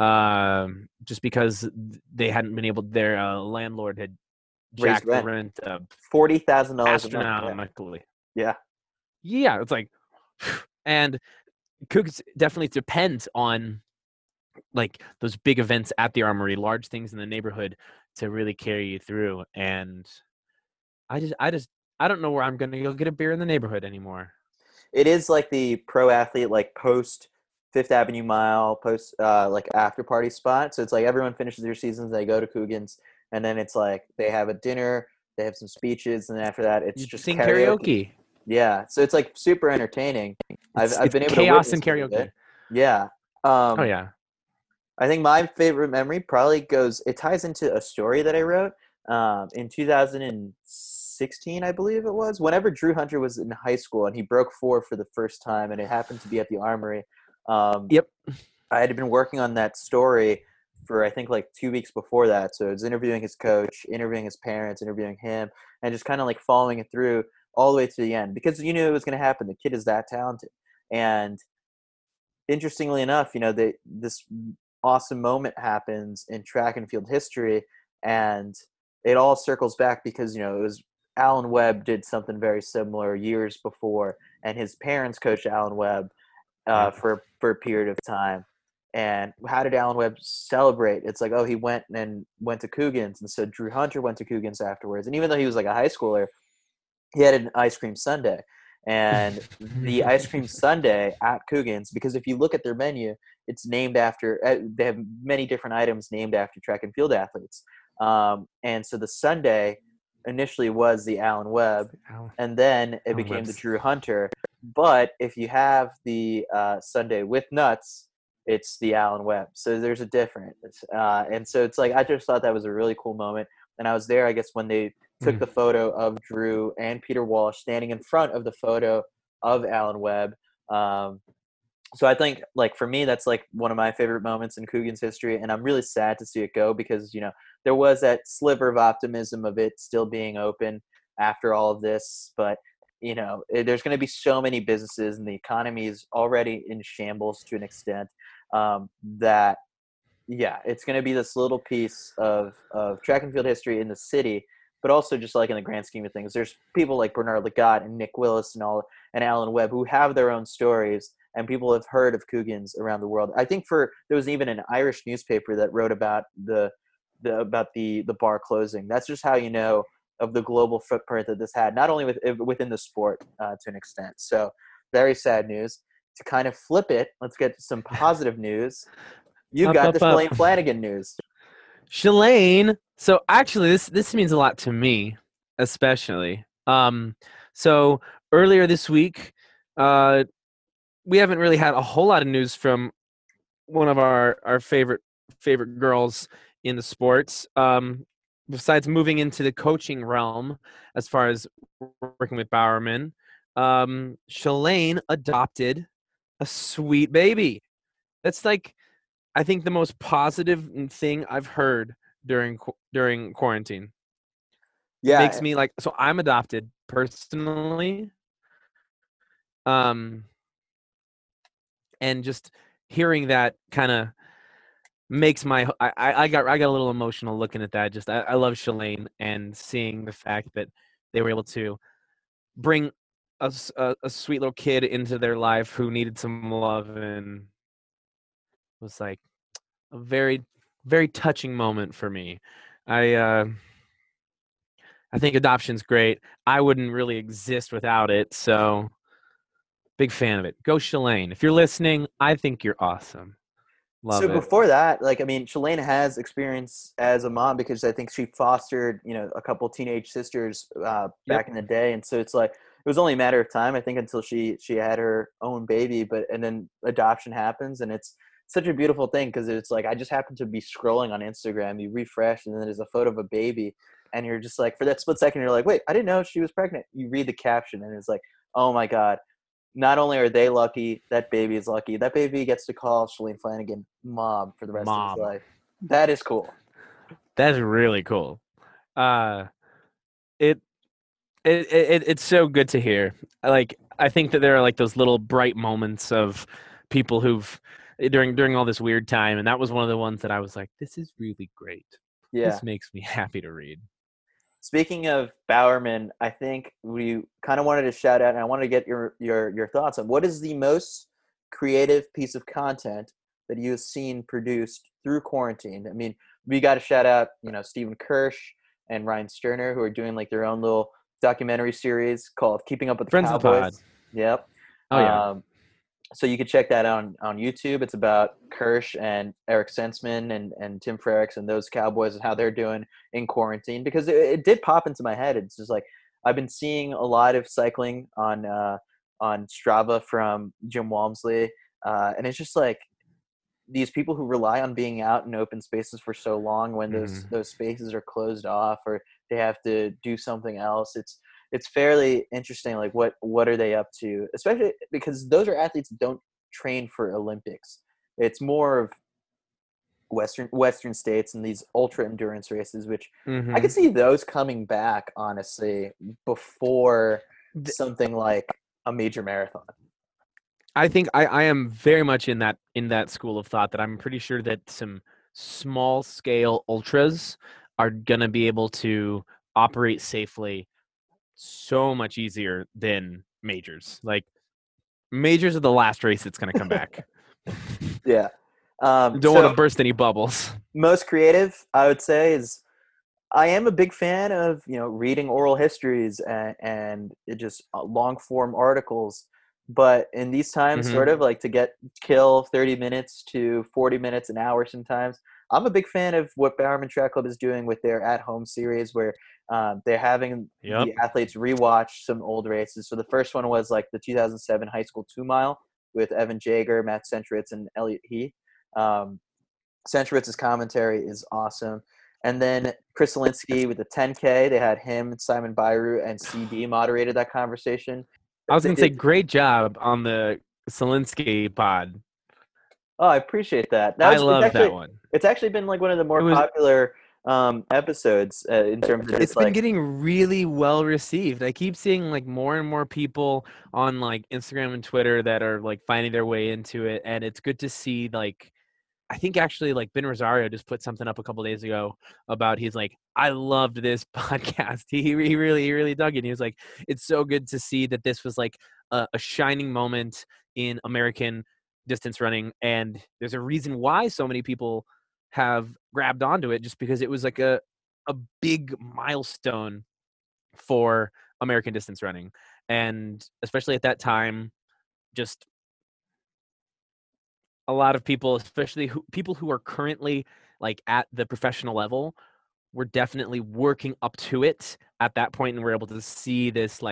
just because they hadn't been able. Their landlord had jacked the rent $40,000 astronomically. Yeah, it's like, and Cougs definitely depends on like those big events at the Armory, large things in the neighborhood to really carry you through. And I don't know where I'm gonna go get a beer in the neighborhood anymore. It is like the pro athlete like post Fifth Avenue Mile, post like after party spot. So it's like everyone finishes their seasons, they go to Coogan's, and then it's like they have a dinner, they have some speeches, and then after that it's just sing karaoke. Yeah, so it's like super entertaining. I've been able chaos to and karaoke. Yeah. Oh yeah. I think my favorite memory probably it ties into a story that I wrote in 2016, I believe it was. Whenever Drew Hunter was in high school and he broke 4 for the first time, and it happened to be at the Armory. Yep. I had been working on that story for I think like 2 weeks before that. So I was interviewing his coach, interviewing his parents, interviewing him, and just kind of like following it through all the way to the end because you knew it was going to happen. The kid is that talented. And interestingly enough, this awesome moment happens in track and field history, and it all circles back because, it was Alan Webb did something very similar years before, and his parents coached Alan Webb for a period of time. And how did Alan Webb celebrate? It's like, he went to Coogan's, and so Drew Hunter went to Coogan's afterwards. And even though he was like a high schooler, he had an ice cream sundae. And the ice cream sundae at Coogan's, because if you look at their menu, it's named after they have many different items named after track and field athletes. And so the sundae initially was the Alan Webb, and then it became the Drew Hunter. But if you have the sundae with nuts, it's the Alan Webb. So there's a difference. And so it's like I just thought that was a really cool moment. And I was there, I guess, when they took the photo of Drew and Peter Walsh standing in front of the photo of Alan Webb. So I think, like, for me, that's like one of my favorite moments in Coogan's history, and I'm really sad to see it go because, there was that sliver of optimism of it still being open after all of this, but there's going to be so many businesses, and the economy is already in shambles to an extent that, it's going to be this little piece of track and field history in the city. But also just like in the grand scheme of things, there's people like Bernard Lagat and Nick Willis and Alan Webb who have their own stories, and people have heard of Coogan's around the world. I think there was even an Irish newspaper that wrote about the bar closing. That's just how you know of the global footprint that this had, not only within the sport to an extent. So very sad news. To kind of flip it, let's get to some positive news. You've got the Shalane Flanagan news. Shalane. So actually, this means a lot to me, especially. So earlier this week, we haven't really had a whole lot of news from one of our favorite girls in the sports. Besides moving into the coaching realm, as far as working with Bowerman, Shalane adopted a sweet baby. That's like, I think, the most positive thing I've heard during quarantine. Makes Yeah, me like, so I'm adopted personally. And just hearing that kind of makes I got a little emotional looking at that. Just I love Shalane, and seeing the fact that they were able to bring a sweet little kid into their life who needed some love, and was like a very, very touching moment for me. I I think adoption's great. I wouldn't really exist without it, so big fan of it. Go Shalane. If you're listening, I think you're awesome. so Love it. before that, like, I mean, Shalane has experience as a mom because I think she fostered, a couple teenage sisters Yep. back in the day, and so it's like it was only a matter of time, I think, until she had her own baby. But and then adoption happens, and it's such a beautiful thing because it's like I just happened to be scrolling on Instagram, you refresh, and then there's a photo of a baby, and you're just like, for that split second, you're like, wait, I didn't know she was pregnant. You read the caption, and it's like, oh my god, not only are they lucky, that baby is lucky. That baby gets to call Shalane Flanagan mom for the rest of his Mom. life. That is cool. That's really cool. Uh, it, it's so good to hear. Like, I think that there are like those little bright moments of people who've during all this weird time, and that was one of the ones that I was like, this is really great. Yeah. This makes me happy to read. Speaking of Bowerman, I think we kind of wanted to shout out, and I wanted to get your thoughts on what is the most creative piece of content that you have seen produced through quarantine. I mean, we got to shout out, Stephen Kirsch and Ryan Sterner, who are doing like their own little documentary series called "Keeping Up with the Friends of the pod. Cowboys." Yep. Oh yeah. So you can check that out on YouTube. It's about Kirsch and Eric Sensman and Tim Frericks and those Cowboys and how they're doing in quarantine, because it did pop into my head. It's just like I've been seeing a lot of cycling on Strava from Jim Walmsley, and it's just like these people who rely on being out in open spaces for so long, when those spaces are closed off or they have to do something else, it's fairly interesting. Like what are they up to, especially because those are athletes that don't train for Olympics. It's more of Western states and these ultra endurance races, which I could see those coming back honestly before something like a major marathon. I think I am very much in that school of thought, that I'm pretty sure that some small scale ultras are gonna be able to operate safely so much easier than majors. Like, majors are the last race that's gonna come back. Yeah. Don't want to burst any bubbles. Most creative, I would say, is I am a big fan of reading oral histories and just long form articles. But in these times, sort of like to kill 30 minutes to 40 minutes, an hour sometimes, I'm a big fan of what Bowerman Track Club is doing with their at-home series, where they're having the athletes rewatch some old races. So the first one was like the 2007 high school 2-mile with Evan Jager, Matt Centrowitz, and Elliot Heath. Centrowitz's commentary is awesome. And then Chris Zielinski with the 10K, they had him, Simon Byru, and CD moderated that conversation. I was going to say, great job on the Zielinski pod. Oh, I appreciate that. I love that one. It's actually been like one of the more popular episodes in terms of just it's been getting really well received. I keep seeing like more and more people on like Instagram and Twitter that are like finding their way into it, and it's good to see. Like, I think actually like Ben Rosario just put something up a couple days ago about, he's like, I loved this podcast. He really dug it. He was like, it's so good to see that this was like a shining moment in American distance running, and there's a reason why so many people have grabbed onto it, just because it was like a big milestone for American distance running. And especially at that time, just a lot of people, especially people who are currently like at the professional level, were definitely working up to it at that point, and we're able to see this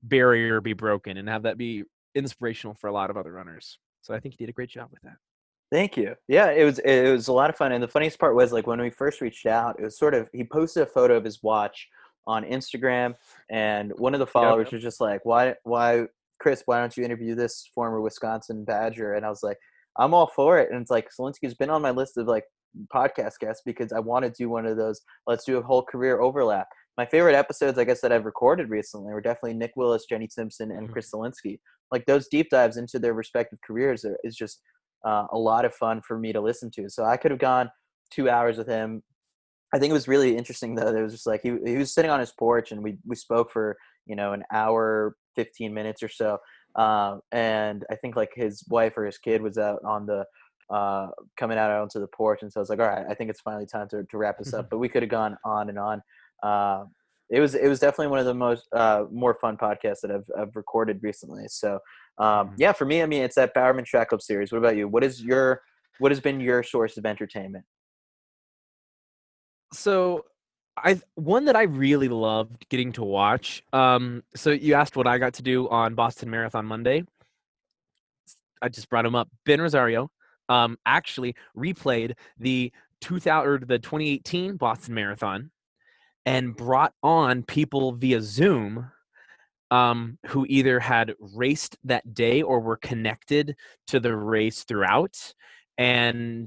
barrier be broken and have that be inspirational for a lot of other runners. So I think he did a great job with that. Thank you. Yeah, it was a lot of fun, and the funniest part was like when we first reached out, it was sort of he posted a photo of his watch on Instagram, and one of the Yep. followers was just like, why, Chris, why don't you interview this former Wisconsin Badger?" And I was like, "I'm all for it." And it's like Solinsky's been on my list of like podcast guests because I want to do one of those. Let's do a whole career overlap. My favorite episodes, I guess, that I've recorded recently were definitely Nick Willis, Jenny Simpson, and Chris Solinsky. Like those deep dives into their respective careers is just a lot of fun for me to listen to. So I could have gone 2 hours with him. I think it was really interesting though. It was just like he was sitting on his porch and we spoke for an hour 15 minutes or so. And I think like his wife or his kid was out on the coming out onto the porch, and so I was like, all right, I think it's finally time to wrap this up. But we could have gone on and on. It was definitely one of the most more fun podcasts that I've recorded recently. So yeah, for me, I mean, it's that Bowerman Track Club series. What about you? What has been your source of entertainment? So one that I really loved getting to watch. So you asked what I got to do on Boston Marathon Monday. I just brought him up. Ben Rosario actually replayed the 2018 Boston Marathon and brought on people via Zoom who either had raced that day or were connected to the race throughout, and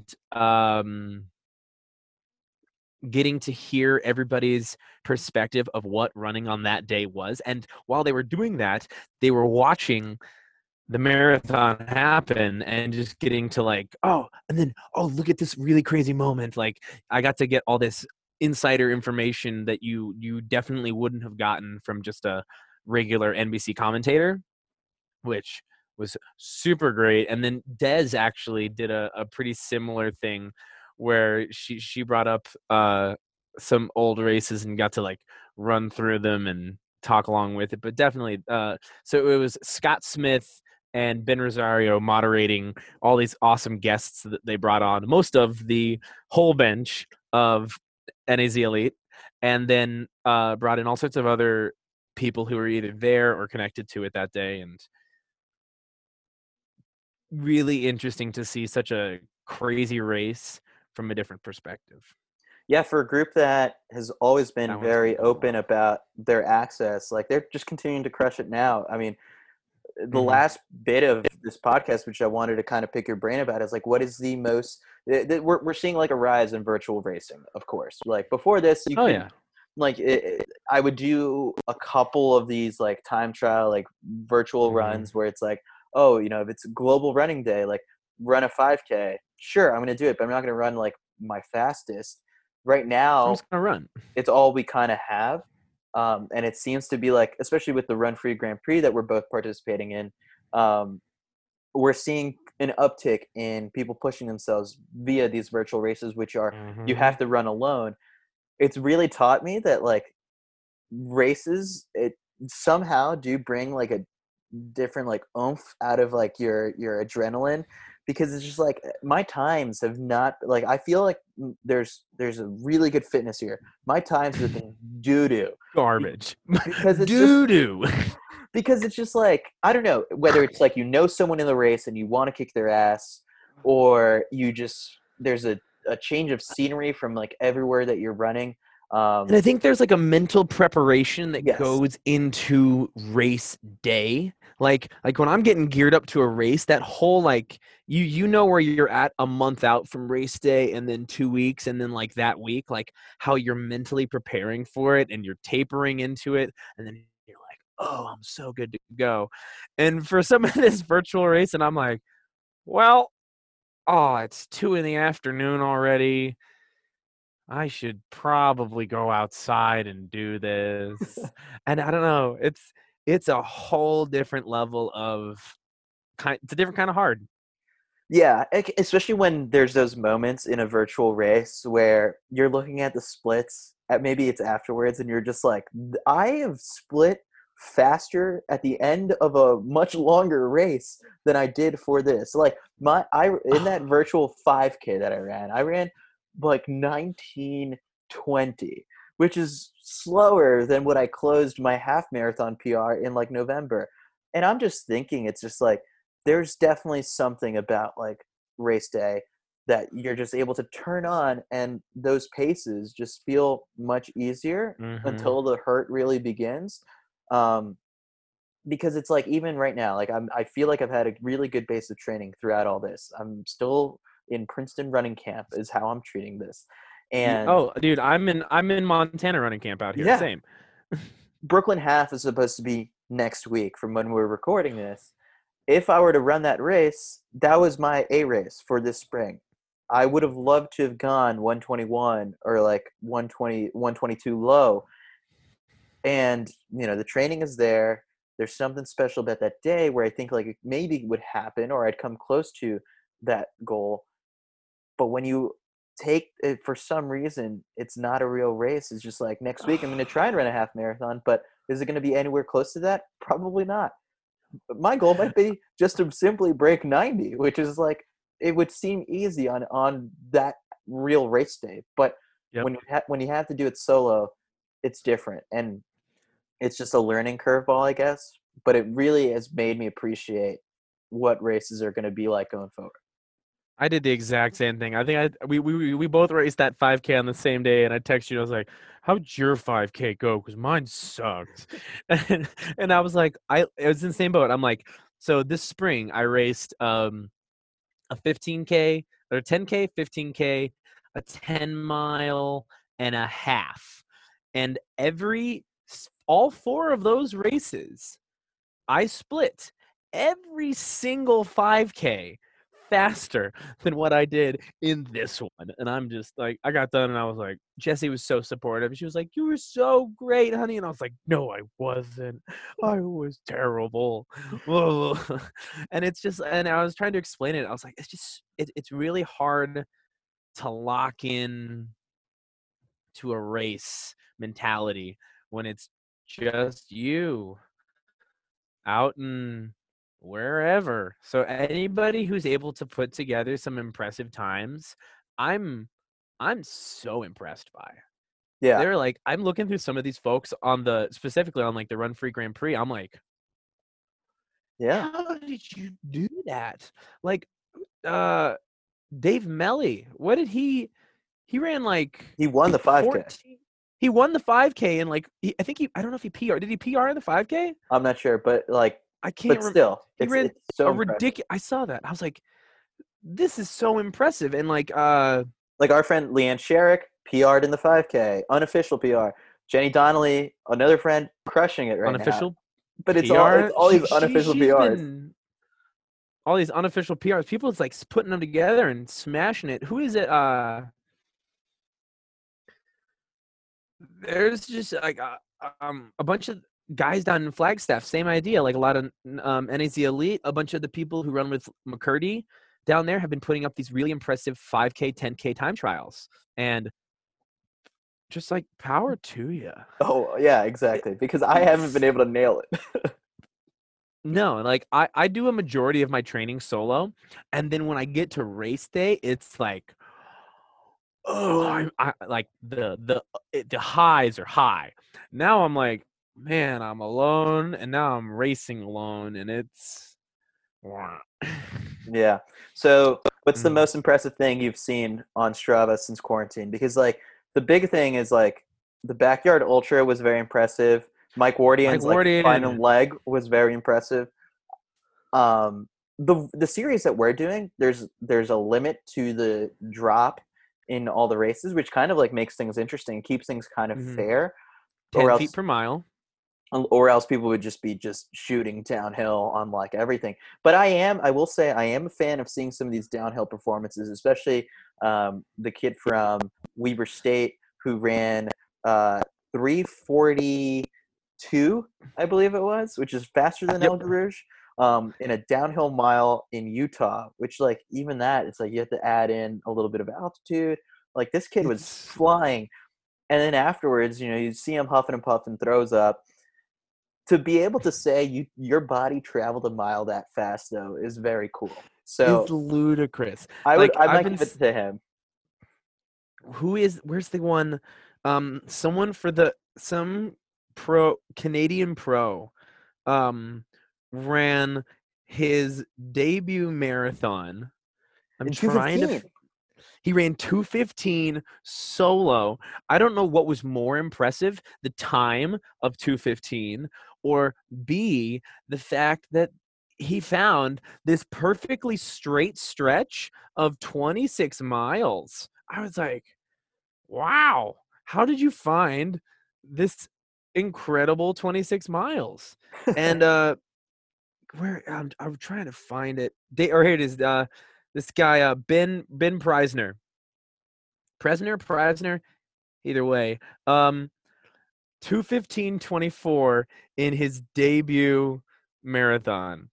getting to hear everybody's perspective of what running on that day was. And while they were doing that, they were watching the marathon happen and just getting to like, and then look at this really crazy moment. Like I got to get all this insider information that you definitely wouldn't have gotten from just a regular NBC commentator, which was super great. And then Des actually did a pretty similar thing where she brought up some old races and got to like run through them and talk along with it. But definitely, so it was Scott Smith and Ben Rosario moderating all these awesome guests that they brought on, most of the whole bench of NAZ Elite, and then brought in all sorts of other people who were either there or connected to it that day. And really interesting to see such a crazy race from a different perspective. Yeah, for a group that has always been That one's very pretty cool. open about their access, like they're just continuing to crush it now. I mean, the Mhm. last bit of this podcast, which I wanted to kind of pick your brain about, is like, what is the most? We're seeing like a rise in virtual racing, of course. Like before this, you could Yeah. like I would do a couple of these like time trial like virtual Mhm. runs where it's like, oh, if it's global running day, like run a 5K. Sure, I'm gonna do it, but I'm not gonna run like my fastest. Right I'm now, just gonna run. it's all we kind of have. And it seems to be like, especially with the Run Free Grand Prix that we're both participating in, we're seeing an uptick in people pushing themselves via these virtual races, which are you have to run alone. It's really taught me that like races, it somehow do bring like a different like oomph out of like your adrenaline, because it's just like my times have not like I feel like there's a really good fitness here. My times have been doo-doo Garbage. because it's just Doo-doo. because it's just like I don't know whether it's like someone in the race and you want to kick their ass, or you just there's a change of scenery from like everywhere that you're running. And I think there's like a mental preparation that Yes. goes into race day. Like when I'm getting geared up to a race, that whole like you know where you're at a month out from race day, and then 2 weeks, and then like that week, like how you're mentally preparing for it and you're tapering into it, and then you're like, oh, I'm so good to go. And for some of this virtual race, and I'm like, well, it's 2 PM already. I should probably go outside and do this. And I don't know, it's a whole different level of it's a different kind of hard. Yeah, especially when there's those moments in a virtual race where you're looking at the splits, maybe it's afterwards, and you're just like, I have split faster at the end of a much longer race than I did for this. Like in that virtual 5K that I ran like 19:20, which is slower than what I closed my half marathon PR in like November. And I'm just thinking, it's just like, there's definitely something about like race day that you're just able to turn on, and those paces just feel much easier until the hurt really begins. Because it's like, even right now, like I feel like I've had a really good base of training throughout all this. I'm still in Princeton running camp is how I'm treating this. And Oh, dude, I'm in Montana running camp out here. yeah, Same. Brooklyn Half is supposed to be next week from when we're recording this. If I were to run that race, that was my A race for this spring. I would have loved to have gone 121 or like 120, 122 low. And, the training is there. There's something special about that day where I think like it maybe would happen, or I'd come close to that goal. But when you take it, for some reason, it's not a real race. It's just like, next week I'm going to try and run a half marathon, but is it going to be anywhere close to that? Probably not. But my goal might be just to simply break 90, which is like, it would seem easy on that real race day. But Yep. when you have to do it solo, it's different. And it's just a learning curveball, I guess. But it really has made me appreciate what races are going to be like going forward. I did the exact same thing. I think we both raced that 5K on the same day, and I texted you. I was like, "How'd your 5K go? Because mine sucked." And I was like, it was in the same boat. I'm like, so this spring I raced a 15K or 10K, 15K, a 10 mile, and a half, and all four of those races, I split every single 5K faster than what I did in this one. And I'm just like, I got done and I was like, Jessie was so supportive. She was like, "You were so great, honey." And I was like, "No, I wasn't. I was terrible." And it's just, and I was trying to explain it. I was like, it's really hard to lock in to a race mentality when it's just you out in wherever. So anybody who's able to put together some impressive times, I'm so impressed by. Yeah. They're like, I'm looking through some of these folks specifically on like the Run Free Grand Prix. I'm like, Yeah. how did you do that? Like Dave Melly, what did he ran like He won the 5K. 14. He won the 5K and like I don't know if he PR. Did he PR in the 5K? I'm not sure, but like, I can't but remember. still, He ran it's so a impressive. ridiculous. I saw that. I was like, this is so impressive. And like Like our friend Leanne Sherrick PR'd in the 5K, unofficial PR. Jenny Donnelly, another friend, crushing it right unofficial now. But it's PR. all these unofficial she's PRs. All these unofficial PRs. People's like putting them together and smashing it. Who is it? There's just like a bunch of guys down in Flagstaff. Same idea. Like a lot of NAZ Elite. A bunch of the people who run with McCurdy down there have been putting up these really impressive 5K, 10K time trials, and just like power to you. Oh yeah, exactly. Because I haven't been able to nail it. No, like I do a majority of my training solo, and then when I get to race day, it's like, oh, I like the highs are high. Now I'm like, man, I'm alone, and now I'm racing alone, and it's Yeah. So what's the most impressive thing you've seen on Strava since quarantine? Because like the big thing is like the Backyard Ultra was very impressive. Mike Wardian's like final leg was very impressive. The series that we're doing, there's a limit to the drop in all the races, which kind of like makes things interesting, keeps things kind of fair. 10 feet per mile. Or else people would just be shooting downhill on like everything. But I will say I am a fan of seeing some of these downhill performances, especially the kid from Weber State who ran 3:42, I believe it was, which is faster than El Garouge, in a downhill mile in Utah, which like even that, it's like you have to add in a little bit of altitude. Like this kid was flying. And then afterwards, you see him huffing and puffing, throws up. To be able to say your body traveled a mile that fast, though, is very cool. So it's ludicrous. I might give it to him. Where's the one? Someone some Canadian pro, ran his debut marathon I'm In trying to. 2:15. He ran 2:15 solo. I don't know what was more impressive, the time of 2:15, or B, the fact that he found this perfectly straight stretch of 26 miles. I was like, wow, how did you find this incredible 26 miles? And where I'm trying to find it. Or here it is. This guy Ben Presner, either way. 2:15:24 in his debut marathon.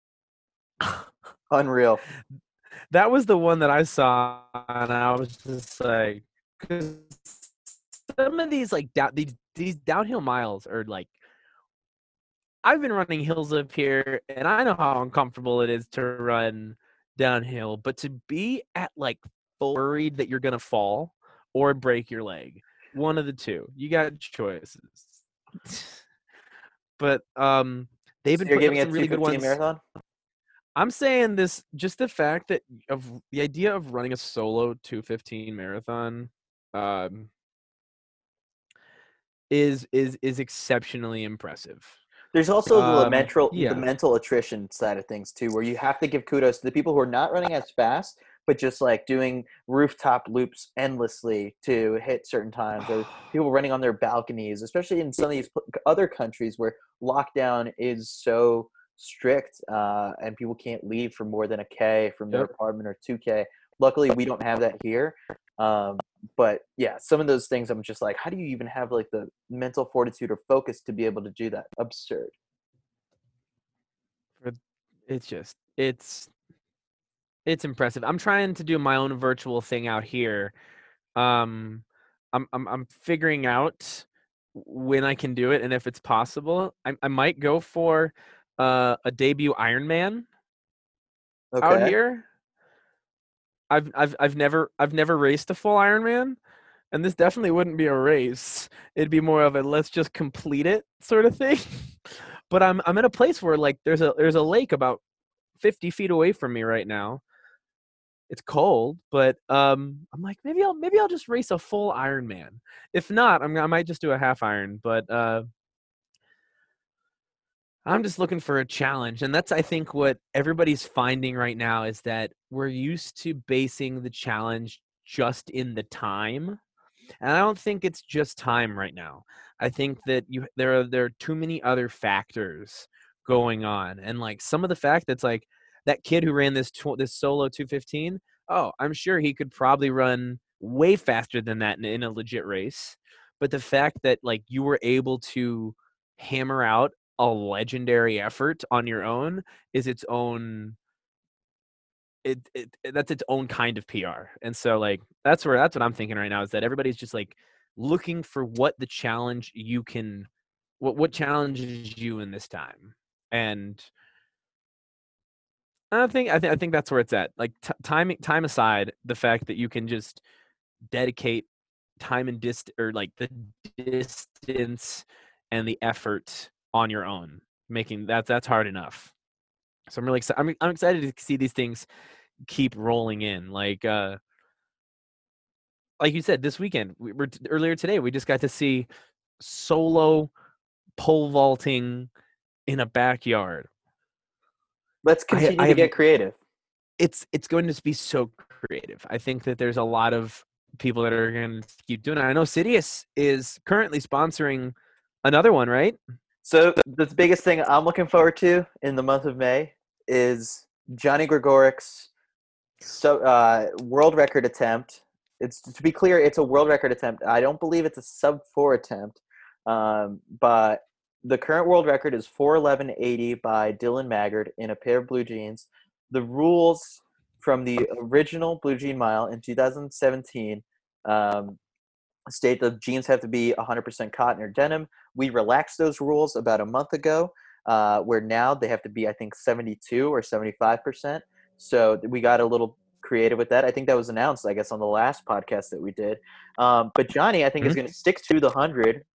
Unreal. That was the one that I saw, and I was just like, 'cause some of these like these downhill miles are like, I've been running hills up here, and I know how uncomfortable it is to run downhill, but to be at like full worried that you're gonna fall or break your leg, one of the two. You got choices. But they've So been you're putting up giving it some really good 2:15 ones. marathon? I'm saying this, just the fact that of the idea of running a solo 2:15 marathon um, is exceptionally impressive. There's also the Yeah. mental attrition side of things too, where you have to give kudos to the people who are not running as fast, but just like doing rooftop loops endlessly to hit certain times, or people running on their balconies, especially in some of these other countries where lockdown is so strict and people can't leave for more than a K from their Yep. apartment or 2K. Luckily, we don't have that here. But yeah, some of those things I'm just like, how do you even have like the mental fortitude or focus to be able to do that? Absurd. It's just it's impressive. I'm trying to do my own virtual thing out here. Um, I'm figuring out when I can do it and if it's possible. I might go for a debut Ironman out Okay. here. I've never raced a full Ironman, and this definitely wouldn't be a race. It'd be more of a let's just complete it sort of thing. But I'm in a place where like there's a lake about 50 feet away from me right now. It's cold, but I'm like maybe I'll just race a full Ironman. If not, I might just do a half Iron. But I'm just looking for a challenge, and that's I think what everybody's finding right now is that we're used to basing the challenge just in the time, and I don't think it's just time right now. I think that there are too many other factors going on, and like some of the fact that's like that kid who ran this solo 2:15. Oh, I'm sure he could probably run way faster than that in a legit race. But the fact that like you were able to hammer out a legendary effort on your own is its own that's its own kind of PR. And so like that's what I'm thinking right now is that everybody's just like looking for what the challenge you can what challenges you in this time. And I think that's where it's at. Like time aside, the fact that you can just dedicate time and or like the distance and the effort on your own, making that's hard enough. So I'm really excited. I'm excited to see these things keep rolling in. Like you said, this weekend, earlier today, we just got to see solo pole vaulting in a backyard. Let's continue to get creative. It's going to be so creative. I think that there's a lot of people that are going to keep doing it. I know Sidious is currently sponsoring another one, right? So the biggest thing I'm looking forward to in the month of May is Johnny Gregoric's world record attempt. It's to be clear, it's a world record attempt. I don't believe it's a sub-4 attempt, but the current world record is 4:11:80 by Dylan Maggard in a pair of blue jeans. The rules from the original Blue Jean Mile in 2017 state the jeans have to be 100% cotton or denim. We relaxed those rules about a month ago, where now they have to be, I think, 72 or 75%. So we got a little creative with that. I think that was announced, I guess, on the last podcast that we did. But Johnny, I think, is going to stick to the 100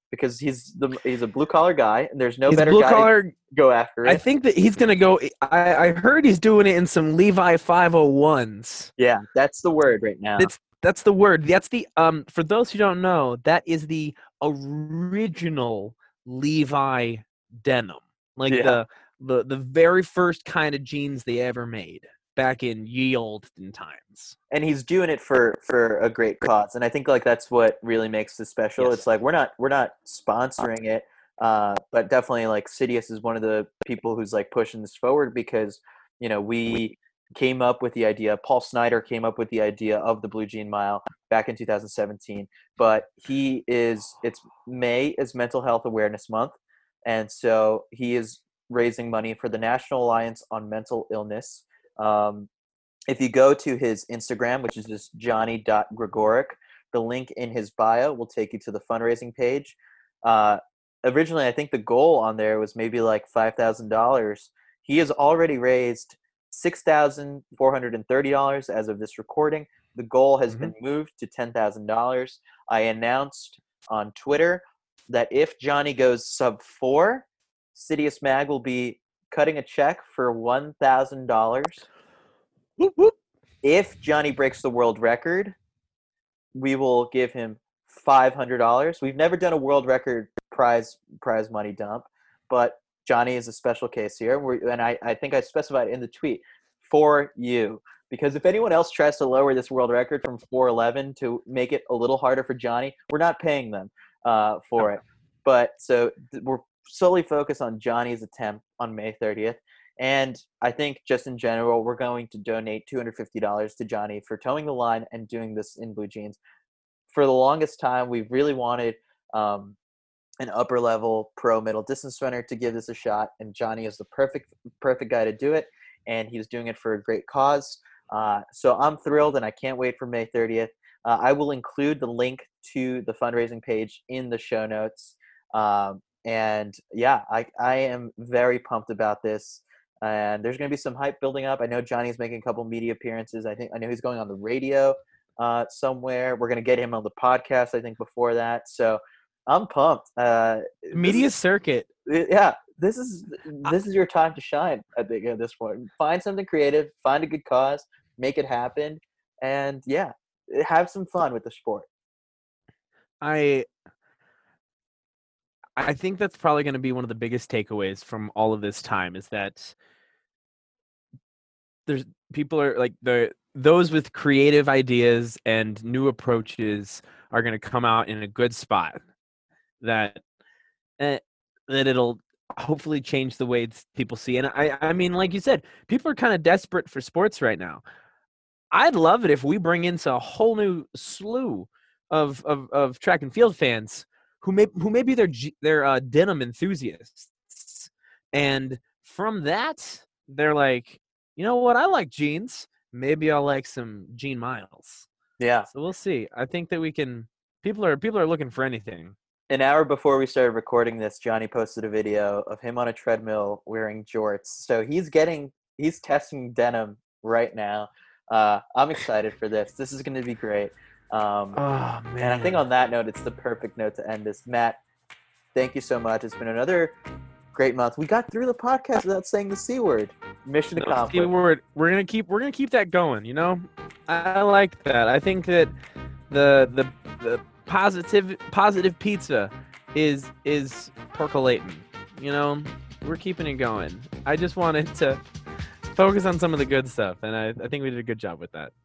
because he's a blue collar guy, and there's no He's better blue guy collar. to go after it. I think that he's gonna go. I heard he's doing it in some Levi 501s. Yeah, that's the word right now. That's the word. That's the For those who don't know, that is the original Levi denim, like Yeah. the very first kind of jeans they ever made back in ye olden times. And he's doing it for a great cause, and I think like that's what really makes this special. Yes. It's like we're not sponsoring it, but definitely like Sidious is one of the people who's like pushing this forward because we came up with the idea. Paul Snyder came up with the idea of the Blue Jean Mile back in 2017, but it's May is Mental Health Awareness Month, and so he is raising money for the National Alliance on Mental Illness. If you go to his Instagram, which is just johnny.gregoric, the link in his bio will take you to the fundraising page. Originally, I think the goal on there was maybe like $5,000. He has already raised $6,430 as of this recording. The goal has been moved to $10,000. I announced on Twitter that if Johnny goes sub 4, Sidious Mag will be cutting a check for $1,000. Whoop, whoop. If Johnny breaks the world record, we will give him $500. We've never done a world record prize money dump, but Johnny is a special case here, and I think I specified in the tweet for you, because if anyone else tries to lower this world record from 411 to make it a little harder for Johnny, we're not paying them for it. But so we're solely focused on Johnny's attempt on May 30th. And I think just in general, we're going to donate $250 to Johnny for towing the line and doing this in blue jeans. For the longest time, we've really wanted an upper level pro middle distance runner to give this a shot, and Johnny is the perfect guy to do it, and he's doing it for a great cause. So I'm thrilled, and I can't wait for May 30th. I will include the link to the fundraising page in the show notes. And yeah, I am very pumped about this. And there's going to be some hype building up. I know Johnny's making a couple media appearances. I know he's going on the radio somewhere. We're going to get him on the podcast, I think, before that. So I'm pumped. Media circuit. Yeah, this is your time to shine, I think, at this point. Find something creative, find a good cause, make it happen, and yeah, have some fun with the sport. I think that's probably going to be one of the biggest takeaways from all of this time, is that people are like those with creative ideas and new approaches are going to come out in a good spot, that it'll hopefully change the way people see. And I mean, like you said, people are kind of desperate for sports right now. I'd love it if we bring in a whole new slew of track and field fans who may be their denim enthusiasts, and from that they're like, you know what, I like jeans. Maybe I'll like some Jean Miles. Yeah. So we'll see. I think that we can. People are looking for anything. An hour before we started recording this, Johnny posted a video of him on a treadmill wearing jorts. So he's testing denim right now. I'm excited for this. This is going to be great. Oh man! And I think on that note, it's the perfect note to end this. Matt, thank you so much. It's been another great month. We got through the podcast without saying the C word. Mission accomplished. C word. We're gonna keep that going. You know, I like that. I think that the positive pizza is percolating. You know, we're keeping it going. I just wanted to focus on some of the good stuff, and I think we did a good job with that.